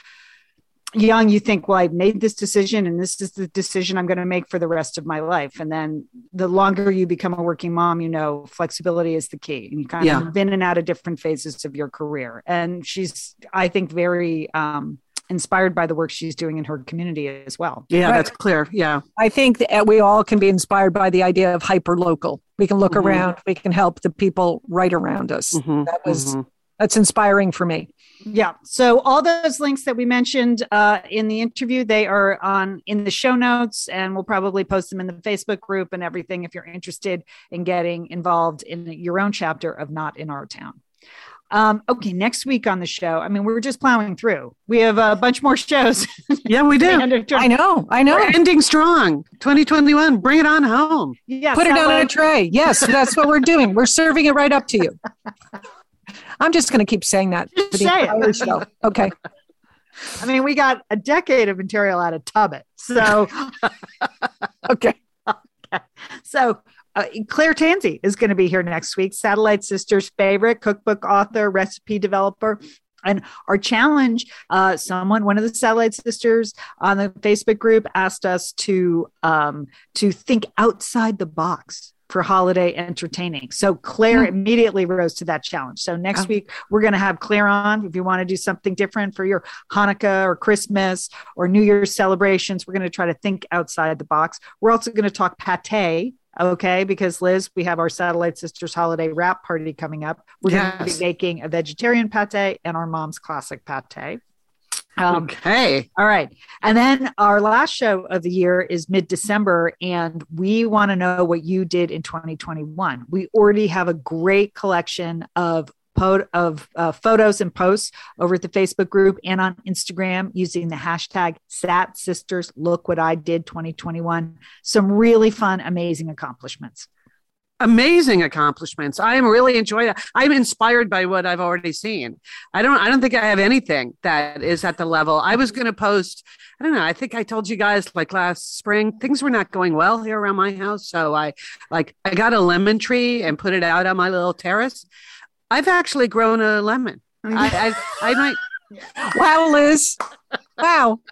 S2: young, you think, well, I've made this decision and this is the decision I'm going to make for the rest of my life. And then the longer you become a working mom, you know, flexibility is the key. And you kind
S5: Yeah.
S2: of move in and out of different phases of your career. And she's, I think, very um, inspired by the work she's doing in her community as well.
S5: Yeah,
S4: Right.
S5: that's clear. Yeah.
S4: I think that we all can be inspired by the idea of hyper local. We can look
S5: Mhm.
S4: around, we can help the people right around us.
S5: Mhm,
S4: That was
S5: mhm.
S4: that's inspiring for me.
S2: Yeah. So all those links that we mentioned uh, in the interview, they are on in the show notes, and we'll probably post them in the Facebook group and everything if you're interested in getting involved in your own chapter of Not in Our Town. Um, okay, next week on the show, I mean, we're just plowing through. We have a bunch more shows.
S5: Yeah, we do.
S4: I know, I know.
S5: We're ending strong. twenty twenty-one, bring it on home.
S2: Yeah,
S4: Put it on a
S2: satellite-
S4: tray. Yes, that's what we're doing. We're serving it right up to you. I'm just going to keep saying that
S2: Just
S4: for the
S2: say it.
S4: entire show. Okay.
S2: I mean, we got a decade of material out of Tubbit. So,
S4: Okay.
S2: so uh, Claire Tansey is going to be here next week. Satellite Sisters' favorite cookbook author, recipe developer. And our challenge, uh, someone, one of the Satellite Sisters on the Facebook group asked us to um, to think outside the box for holiday entertaining. So Claire
S4: Hmm.
S2: immediately rose to that challenge. So next
S5: Oh.
S2: week, we're going to have Claire on. If you want to do something different for your Hanukkah or Christmas or New Year's celebrations, we're going to try to think outside the box. We're also going to talk pate. Okay, because Liz, we have our Satellite Sisters holiday wrap party coming up. We're going to
S5: Yes.
S2: be making a vegetarian pate and our mom's classic pate. Um,
S5: okay.
S2: All right. And then our last show of the year is mid-December, and we want to know what you did in twenty twenty-one. We already have a great collection of po- of uh, photos and posts over at the Facebook group and on Instagram using the hashtag Sat Sisters Look What I Did twenty twenty-one. Some really fun, amazing accomplishments.
S5: Amazing accomplishments. I am really enjoying it. I'm inspired by what I've already seen. I don't I don't think I have anything that is at the level. I was going to post, I don't know, I think I told you guys like last spring, things were not going well here around my house. So I like I got a lemon tree and put it out on my little terrace. I've actually grown a lemon. I I, I might
S4: Wow, Liz. Wow.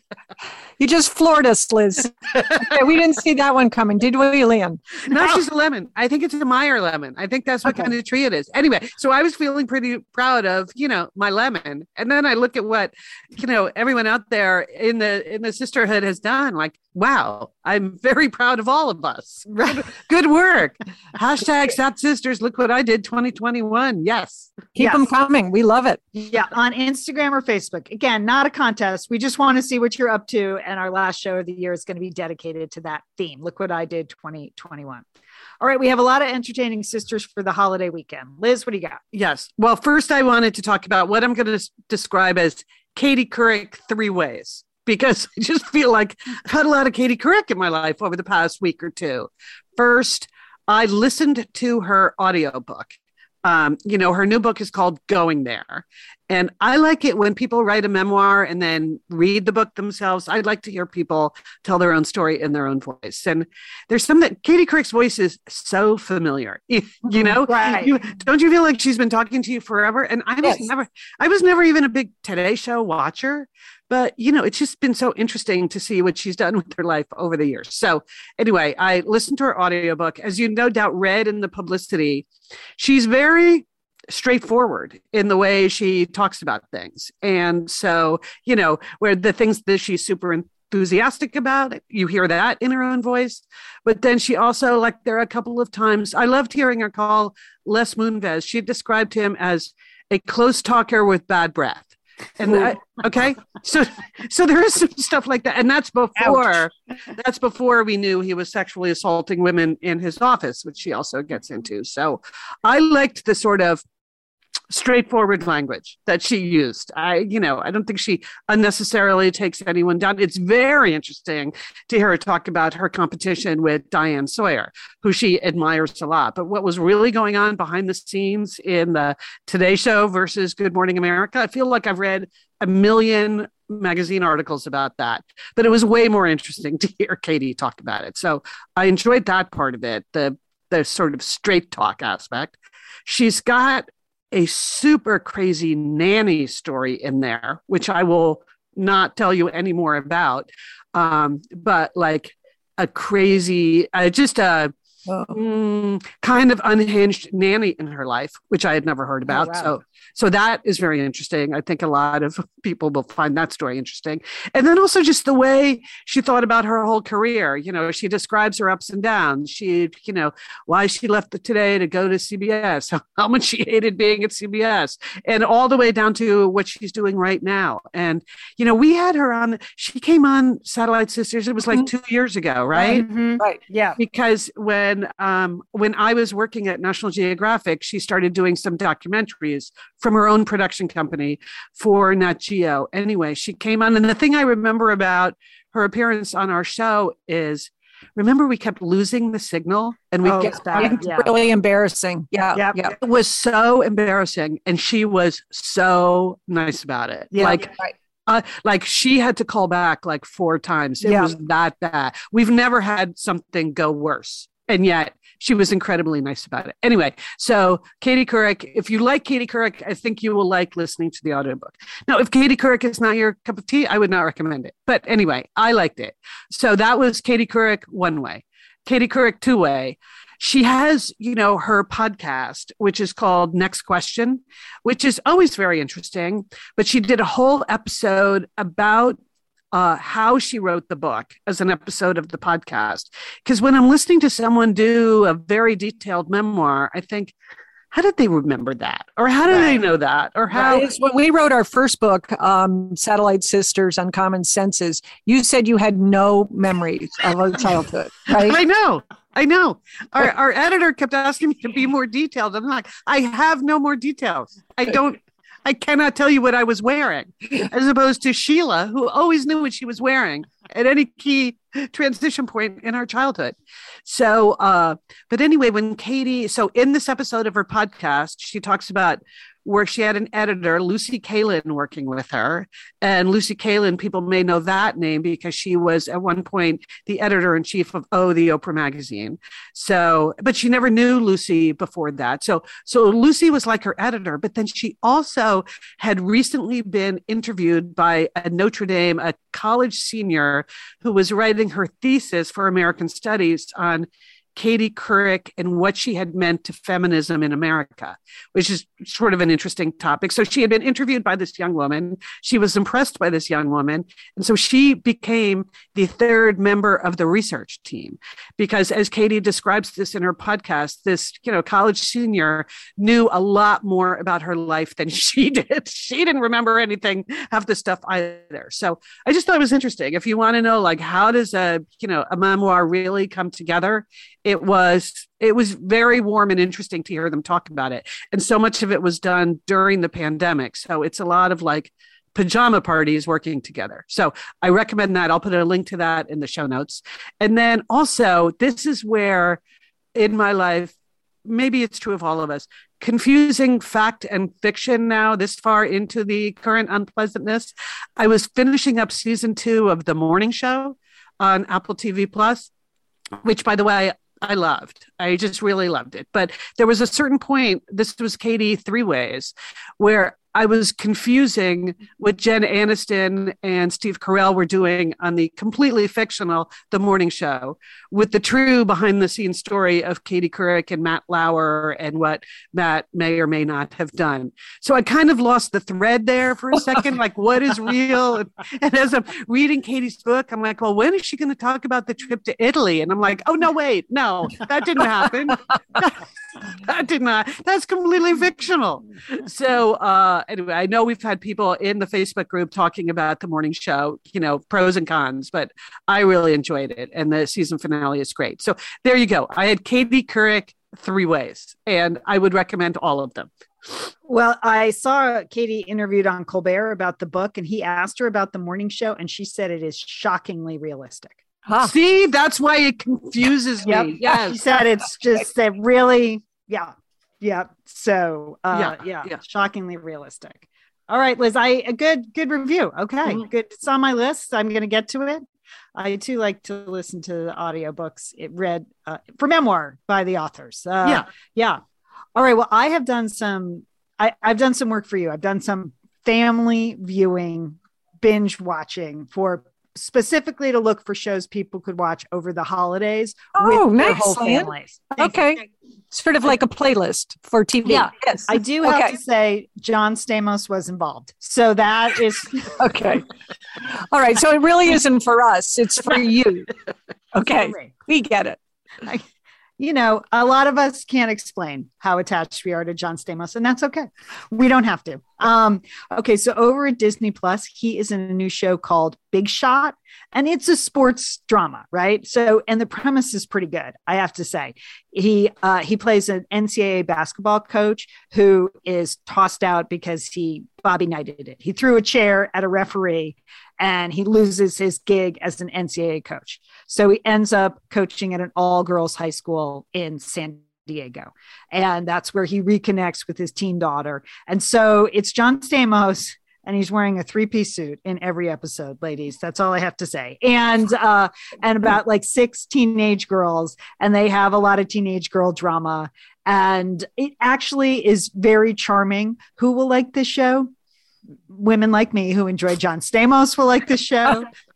S4: You just floored us, Liz. Okay, we didn't see that one coming, did we, Leon?
S5: Not just a lemon. I think it's a Meyer lemon. I think that's what
S4: Okay.
S5: kind of tree it is. Anyway, so I was feeling pretty proud of, you know, my lemon. And then I look at what, you know, everyone out there in the in the sisterhood has done. Like, wow, I'm very proud of all of us. Good, good work. Hashtag Sat Sisters. Look what I did twenty twenty-one. Yes.
S4: Keep
S2: Yes.
S4: them coming. We love it.
S2: Yeah, on Instagram or Facebook. Again, not a contest. We just want to see what you're up to. And our last show of the year is going to be dedicated to that theme. Look what I did twenty twenty-one. All right, we have a lot of entertaining sisters for the holiday weekend. Liz, what do you got?
S5: Yes. Well, first I wanted to talk about what I'm going to describe as Katie Couric three ways, because I just feel like I've had a lot of Katie Couric in my life over the past week or two. First, I listened to her audiobook. Um, you know, her new book is called Going There. And I like it when people write a memoir and then read the book themselves. I'd like to hear people tell their own story in their own voice. And there's some that Katie Couric's voice is so familiar, you know,
S2: Right.
S5: you, don't you feel like she's been talking to you forever? And I was
S4: Yes.
S5: never, I was never even a big Today Show watcher, but you know, it's just been so interesting to see what she's done with her life over the years. So anyway, I listened to her audiobook. As you no doubt read in the publicity, she's very straightforward in the way she talks about things. And so, you know, where the things that she's super enthusiastic about, you hear that in her own voice. But then she also, like, there are a couple of times I loved hearing her call Les Moonves. She described him as a close talker with bad breath. And I, okay, so so there is some stuff like that, and that's before that's before we knew he was sexually assaulting women in his office, which she also gets into. So I liked the sort of straightforward language that she used. I, you know, I don't think she unnecessarily takes anyone down. It's very interesting to hear her talk about her competition with Diane Sawyer, who she admires a lot. But what was really going on behind the scenes in the Today Show versus Good Morning America, I feel like I've read a million magazine articles about that, but it was way more interesting to hear Katie talk about it. So I enjoyed that part of it, the the sort of straight talk aspect. She's got a super crazy nanny story in there, which I will not tell you any more about. Um, but like a crazy, uh, just a
S4: Oh.
S5: mm, kind of unhinged nanny in her life, which I had never heard about.
S2: Oh, wow.
S5: So, so that is very interesting. I think a lot of people will find that story interesting. And then also just the way she thought about her whole career. You know, she describes her ups and downs. She, you know, why she left the Today to go to C B S, how, how much she hated being at C B S, and all the way down to what she's doing right now. And, you know, we had her on, she came on Satellite Sisters. It was like
S4: Mhm.
S5: two years ago, right?
S2: Mhm.
S4: Right.
S2: Yeah.
S5: Because when um, when I was working at National Geographic, she started doing some documentaries from her own production company for Nat Geo. Anyway, she came on, and the thing I remember about her appearance on our show is, remember we kept losing the signal, and we
S2: Oh,
S5: kept
S2: it's bad.
S4: It's
S2: Yeah.
S4: really embarrassing. Yeah.
S2: Yep.
S4: Yeah.
S5: it was so embarrassing, and she was so nice about it.
S2: Yeah.
S5: Like,
S4: Right.
S5: uh, like she had to call back like four times. It
S2: Yeah.
S5: was that bad. We've never had something go worse, and yet she was incredibly nice about it. Anyway, so Katie Couric, if you like Katie Couric, I think you will like listening to the audiobook. Now, if Katie Couric is not your cup of tea, I would not recommend it. But anyway, I liked it. So that was Katie Couric one way. Katie Couric two way. She has, you know, her podcast, which is called Next Question, which is always very interesting. But she did a whole episode about uh, how she wrote the book as an episode of the podcast. Because when I'm listening to someone do a very detailed memoir, I think, how did they remember that? Or how did they know that? Or how?
S4: It's when we wrote our first book, um, Satellite Sisters, Uncommon Senses, you said you had no memories of our childhood, right?
S5: I know. I know. Our, our editor kept asking me to be more detailed. I'm like, I have no more details. I don't, I cannot tell you what I was wearing, as opposed to Sheila, who always knew what she was wearing at any key transition point in our childhood. So, uh, but anyway, when Katie, so in this episode of her podcast, she talks about where she had an editor, Lucy Kalin, working with her. And Lucy Kalin, people may know that name because she was at one point the editor in chief of Oh, the Oprah magazine. So, but she never knew Lucy before that. So, so Lucy was like her editor, but then she also had recently been interviewed by a Notre Dame, a college senior who was writing her thesis for American Studies on Katie Couric and what she had meant to feminism in America, which is sort of an interesting topic. So she had been interviewed by this young woman. She was impressed by this young woman. And so she became the third member of the research team, because as Katie describes this in her podcast, this, you know, college senior knew a lot more about her life than she did. She didn't remember anything, half the stuff either. So I just thought it was interesting. If you want to know, like, how does a, you know, a memoir really come together? It was it was very warm and interesting to hear them talk about it. And so much of it was done during the pandemic. So it's a lot of like pajama parties working together. So I recommend that. I'll put a link to that in the show notes. And then also, this is where in my life, maybe it's true of all of us, confusing fact and fiction now this far into the current unpleasantness. I was finishing up season two of The Morning Show on Apple T V Plus, which, by the way, I loved. I just really loved it. But there was a certain point, this was Katie Three Ways, where I was confusing what Jen Aniston and Steve Carell were doing on the completely fictional The Morning Show with the true behind the scenes story of Katie Couric and Matt Lauer and what Matt may or may not have done. So I kind of lost the thread there for a second, like what is real? And, and as I'm reading Katie's book, I'm like, well, when is she going to talk about the trip to Italy? And I'm like, oh, no, wait, no, that didn't happen. That did not. That's completely fictional. So uh, anyway, I know we've had people in the Facebook group talking about The Morning Show, you know, pros and cons, but I really enjoyed it. And the season finale is great. So there you go. I had Katie Couric Three Ways, and I would recommend all of them.
S2: Well, I saw Katie interviewed on Colbert about the book, and he asked her about The Morning Show, and she said it is shockingly realistic.
S5: Huh. See, that's why it confuses
S2: yep.
S5: me. Yes.
S2: She said it's just that really, yeah, yeah. So, uh, yeah, yeah, yeah, shockingly realistic. All right, Liz, I a good, good review. Okay, mm-hmm. Good. It's on my list. I'm going to get to it. I too like to listen to the audiobooks. It read uh, for memoir by the authors. Uh, yeah, yeah. All right. Well, I have done some. I, I've done some work for you. I've done some family viewing, binge watching for. Specifically to look for shows people could watch over the holidays
S4: oh,
S2: with their
S4: nice,
S2: whole families.
S4: Okay. Sort of like a playlist for T V.
S2: Yeah.
S4: Yes.
S2: I do have
S4: okay.
S2: to say John Stamos was involved. So that is
S4: okay. All right. So it really isn't for us. It's for you. Okay. We get it.
S2: I, you know, a lot of us can't explain how attached we are to John Stamos, and that's okay. We don't have to. Um, okay, so over at Disney Plus, he is in a new show called Big Shot, and it's a sports drama, right? So, and the premise is pretty good, I have to say. He uh, he plays an N C double A basketball coach who is tossed out because he Bobby Knighted it. He threw a chair at a referee, and he loses his gig as an N C double A coach. So he ends up coaching at an all-girls high school in San Diego. And that's where he reconnects with his teen daughter. And so it's John Stamos, and he's wearing a three-piece suit in every episode, ladies. That's all I have to say. And uh, and about like six teenage girls, and they have a lot of teenage girl drama. And it actually is very charming. Who will like this show? Women like me who enjoy John Stamos will like this show.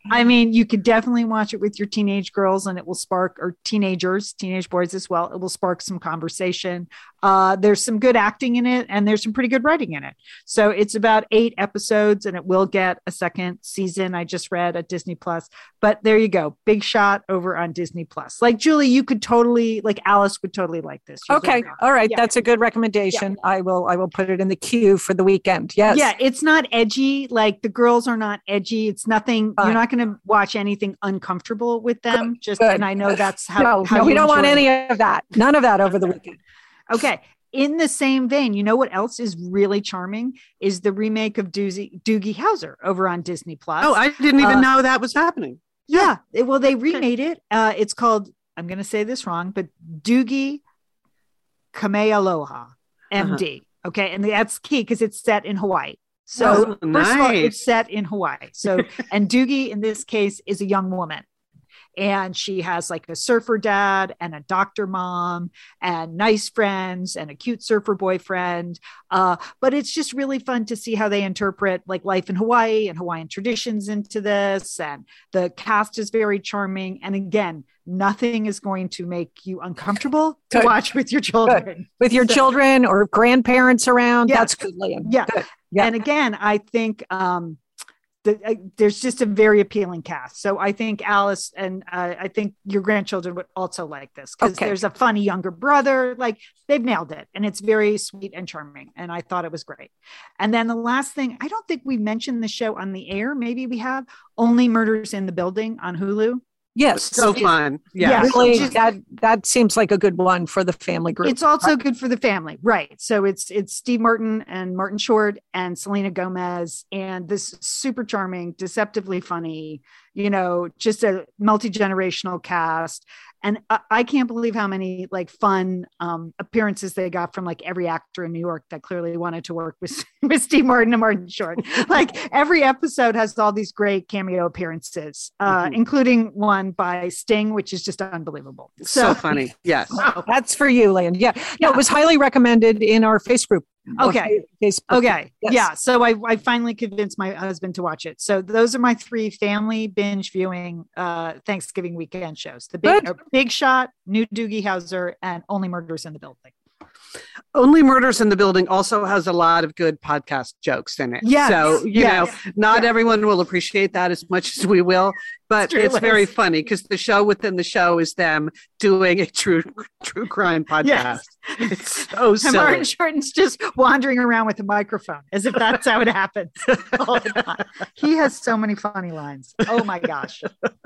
S2: I mean, you could definitely watch it with your teenage girls and it will spark, or teenagers, teenage boys as well. It will spark some conversation. Uh, there's some good acting in it and there's some pretty good writing in it. So it's about eight episodes and it will get a second season. I just read at Disney Plus, but there you go. Big Shot over on Disney Plus. Like Julie, you could totally, like Alice would totally like this. She's
S4: Okay. All right. Yeah. That's a good recommendation. Yeah. I will, I will put it in the queue for the weekend. Yes.
S2: Yeah. It's not edgy. Like the girls are not edgy. It's nothing. Fine. You're not going to watch anything uncomfortable with them. Good. Just, good. And I know that's how,
S4: no,
S2: how
S4: no, we don't want
S2: it.
S4: any of that. None of that over the weekend.
S2: Okay. In the same vein, you know what else is really charming is the remake of Doogie, Doogie Howser over on Disney Plus.
S5: Oh, I didn't even
S2: uh,
S5: know that was happening.
S2: Yeah. It, well, they remade it. Uh, it's called, I'm going to say this wrong, but Doogie Kamealoha, M D. Uh-huh. Okay. And that's key because it's set in Hawaii. So
S5: oh,
S2: first
S5: nice.
S2: of all, it's set in Hawaii. So, and Doogie in this case is a young woman. And she has like a surfer dad and a doctor mom and nice friends and a cute surfer boyfriend. Uh, but it's just really fun to see how they interpret like life in Hawaii and Hawaiian traditions into this. And the cast is very charming. And again, nothing is going to make you uncomfortable to good. Watch with your children.
S4: Good. With your so, children or grandparents around. Yeah. That's good, Liam.
S2: Yeah.
S4: Good. Yeah.
S2: And again, I think, um, The, uh, there's just a very appealing cast. So I think Alice and uh, I think your grandchildren would also like this because okay. there's a funny younger brother. Like they've nailed it. And it's very sweet and charming. And I thought it was great. And then the last thing, I don't think we mentioned the show on the air. Maybe we have Only Murders in the Building on Hulu.
S4: Yes.
S5: So fun. Yeah.
S2: yeah.
S4: Really, just, that, that seems like a good one for the family group.
S2: It's also good for the family. Right. So it's, it's Steve Martin and Martin Short and Selena Gomez and this super charming, deceptively funny, you know, just a multi-generational cast. And I, I can't believe how many like fun um, appearances they got from like every actor in New York that clearly wanted to work with, with Steve Martin and Martin Short. Like every episode has all these great cameo appearances, uh, mm-hmm. including one by Sting, which is just unbelievable.
S5: So, so funny. Yes.
S4: Wow. That's for you, Lynn. Yeah. No, yeah. It was highly recommended in our Facebook group.
S2: Okay. Okay. Yes. Yeah. So I, I finally convinced my husband to watch it. So those are my three family binge viewing uh, Thanksgiving weekend shows. The Big, uh, Big Shot, New Doogie Howser, and Only Murders in the Building.
S5: Only Murders in the Building also has a lot of good podcast jokes in it.
S2: Yeah.
S5: So, you
S2: yes.
S5: know, not yeah. everyone will appreciate that as much as we will, but it's, it's very funny because the show within the show is them doing a true true crime podcast. Yes. It's so silly.
S2: And Martin Shorten's just wandering around with a microphone as if that's how it happens all the time. He has so many funny lines. Oh my gosh.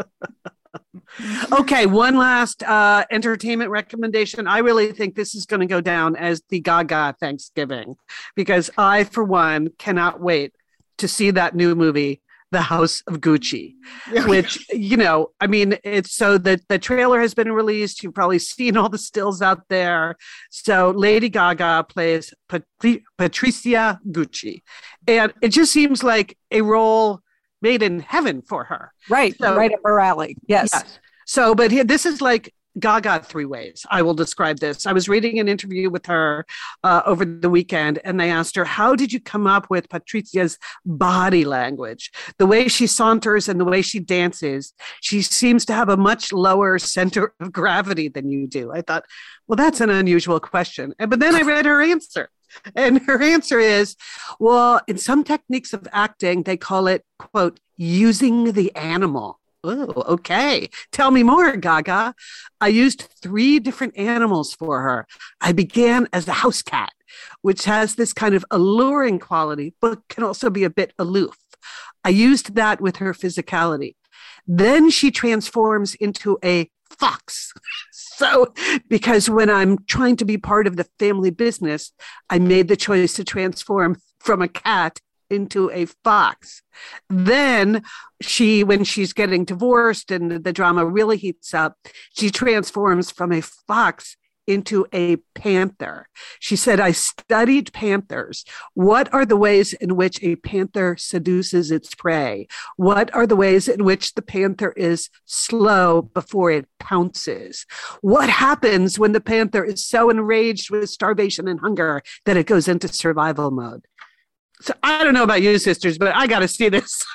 S5: Okay, one last uh, entertainment recommendation. I really think this is going to go down as the Gaga Thanksgiving because I, for one, cannot wait to see that new movie, The House of Gucci, which, you know, I mean, it's so that the trailer has been released. You've probably seen all the stills out there. So Lady Gaga plays Patri- Patricia Gucci. And it just seems like a role made in heaven for her.
S4: Right. So, right up her alley. Yes. yes.
S5: So, but here, this is like Gaga three ways. I will describe this. I was reading an interview with her uh, over the weekend, and they asked her, how did you come up with Patricia's body language? The way she saunters and the way she dances, she seems to have a much lower center of gravity than you do. I thought, well, that's an unusual question. But then I read her answer. And her answer is, well, in some techniques of acting, they call it, quote, using the animal. Oh, okay. Tell me more, Gaga. I used three different animals for her. I began as a house cat, which has this kind of alluring quality, but can also be a bit aloof. I used that with her physicality. Then she transforms into a fox. So, because when I'm trying to be part of the family business, I made the choice to transform from a cat into a fox. Then she, when she's getting divorced and the drama really heats up, she transforms from a fox into a panther. She said, I studied panthers. What are the ways in which a panther seduces its prey? What are the ways in which the panther is slow before it pounces? What happens when the panther is so enraged with starvation and hunger that it goes into survival mode? So I don't know about you, sisters, but I got to see this.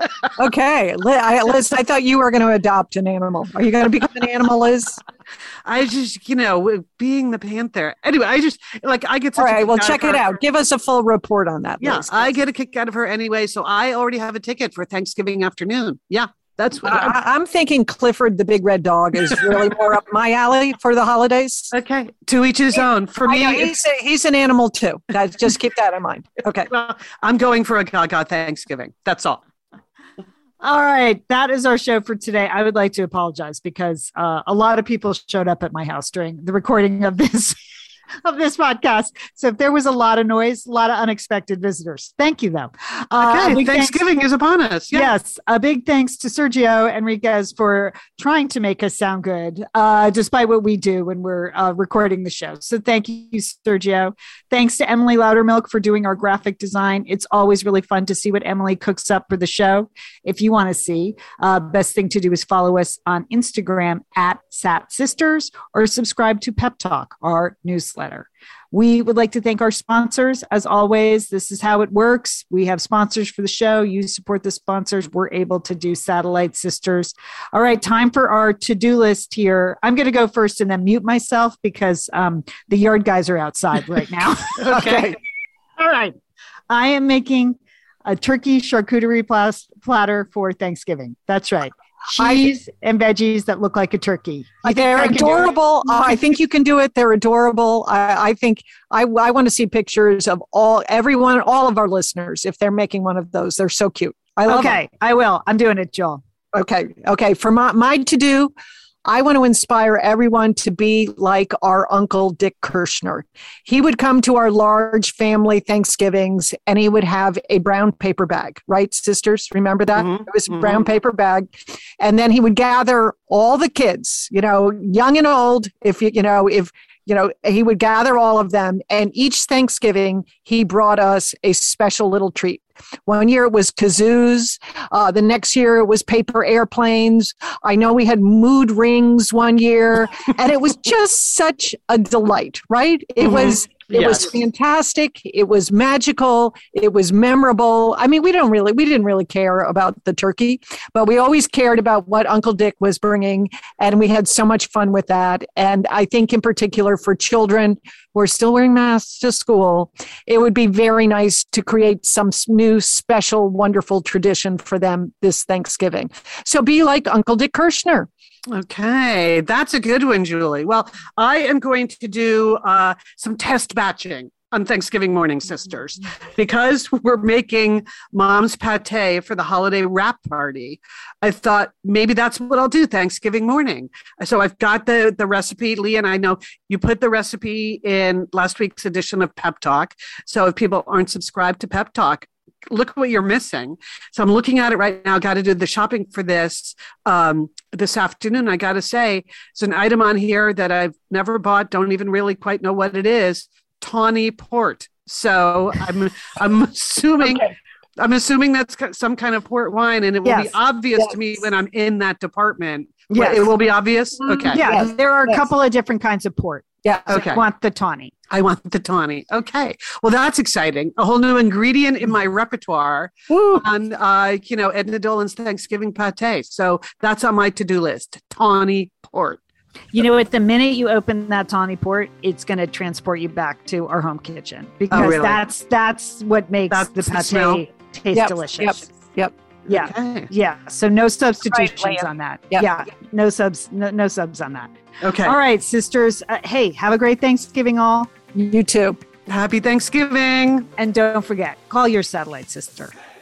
S4: Okay, Liz I, Liz, I thought you were going to adopt an animal. Are you going to become an animal, Liz?
S5: I just, you know, being the panther. Anyway, I just like I get such
S4: All
S5: a
S4: right,
S5: kick
S4: well,
S5: out
S4: check
S5: of
S4: it
S5: her.
S4: out. Give us a full report on that.
S5: Yeah,
S4: Liz.
S5: I get a kick out of her anyway. So I already have a ticket for Thanksgiving afternoon. Yeah, that's what I'm.
S4: I, I'm thinking Clifford the Big Red Dog is really more up my alley for the holidays.
S5: Okay, to each his own. For
S4: I
S5: me,
S4: know,
S5: it's-
S4: he's, a, he's an animal too. Guys, just keep that in mind. Okay.
S5: well, I'm going for a Gaga Thanksgiving. That's all.
S2: All right, that is our show for today. I would like to apologize because uh, a lot of people showed up at my house during the recording of this of this podcast. So if there was a lot of noise, a lot of unexpected visitors. Thank you, though. Uh,
S5: Okay,
S2: big thanks-
S5: Thanksgiving is upon us. Yeah.
S2: Yes, a big thanks to Sergio Enriquez for trying to make us sound good, uh, despite what we do when we're uh, recording the show. So thank you, Sergio. Thanks to Emily Loudermilk for doing our graphic design. It's always really fun to see what Emily cooks up for the show. If you want to see, uh, best thing to do is follow us on Instagram at Sat Sisters or subscribe to Pep Talk, our newsletter. We would like to thank our sponsors. As always, this is how it works. We have sponsors for the show. You support the sponsors. We're able to do Satellite Sisters. All right, time for our to-do list here. I'm going to go first and then mute myself because um, the yard guys are outside right now.
S5: Okay.
S2: All right. I am making a turkey charcuterie plas- platter for Thanksgiving. That's right. Cheese and veggies that look like a turkey. You think
S4: They're
S2: I can do it?
S4: adorable. Uh, I think you can do it. They're adorable. I, I think I, I want to see pictures of all everyone, all of our listeners, if they're making one of those. They're so cute. I love
S2: Okay, I will. I'm doing it, Joel.
S4: them. Okay. Okay. For my, my to do, I want to inspire everyone to be like our Uncle Dick Kirshner. He would come to our large family Thanksgivings and he would have a brown paper bag, right, sisters? Remember that?
S5: Mhm,
S4: It was a
S5: mhm.
S4: brown paper bag. And then he would gather all the kids, you know, young and old, if you, you know, if, you know, he would gather all of them. And each Thanksgiving, he brought us a special little treat. One year it was kazoos. Uh, the next year it was paper airplanes. I know we had mood rings one year, and it was just such a delight, right? It
S5: Mhm.
S4: was it was
S5: Yes.
S4: fantastic. It was magical. It was memorable. I mean, we don't really we didn't really care about the turkey, but we always cared about what Uncle Dick was bringing, and we had so much fun with that. And I think in particular for children who are still wearing masks to school, it would be very nice to create some s- new special, wonderful tradition for them this Thanksgiving. So be like Uncle Dick Kirshner.
S5: Okay, that's a good one, Julie. Well, I am going to do uh, some test batching on Thanksgiving morning, sisters, because we're making mom's pate for the holiday wrap party. I thought maybe that's what I'll do Thanksgiving morning. So I've got the, the recipe. Lee, and I know you put the recipe in last week's edition of Pep Talk. So if people aren't subscribed to Pep Talk, look what you're missing. So I'm looking at it right now. Got to do the shopping for this um, this afternoon. I got to say, it's an item on here that I've never bought. Don't even really quite know what it is. Tawny port. So I'm I'm assuming
S4: Okay.
S5: I'm assuming that's ki- some kind of port wine, and it will
S2: Yes.
S5: be obvious
S4: Yes.
S5: to me when I'm in that department.
S2: Yes.
S5: It will be obvious.
S4: Mhm.
S5: Okay.
S2: Yeah,
S4: Yes,
S2: there are a
S4: yes.
S2: couple of different kinds of port.
S4: Yeah.
S2: So
S5: Okay.
S2: I want the tawny.
S5: I want the tawny. Okay. Well, that's exciting. A whole new ingredient in my repertoire
S4: Woo.
S5: on, uh, you know, Edna Dolan's Thanksgiving pate. So that's on my to-do list. Tawny port.
S2: You know, at the minute you open that tawny port, it's going to transport you back to our home kitchen because
S5: really?
S2: that's that's what makes
S5: That's
S2: the
S5: the
S2: pate
S5: smell?
S2: taste
S4: Yep,
S2: delicious.
S4: yep, yep.
S2: Yeah.
S5: Okay.
S2: Yeah. So no substitutions
S4: Liam.
S2: on that.
S4: Yep.
S2: Yeah. No subs. No, no subs on that.
S5: Okay.
S2: All right, sisters. Uh, hey, have a great Thanksgiving, all,
S4: You too.
S5: Happy Thanksgiving.
S2: and don't forget, call your satellite sister.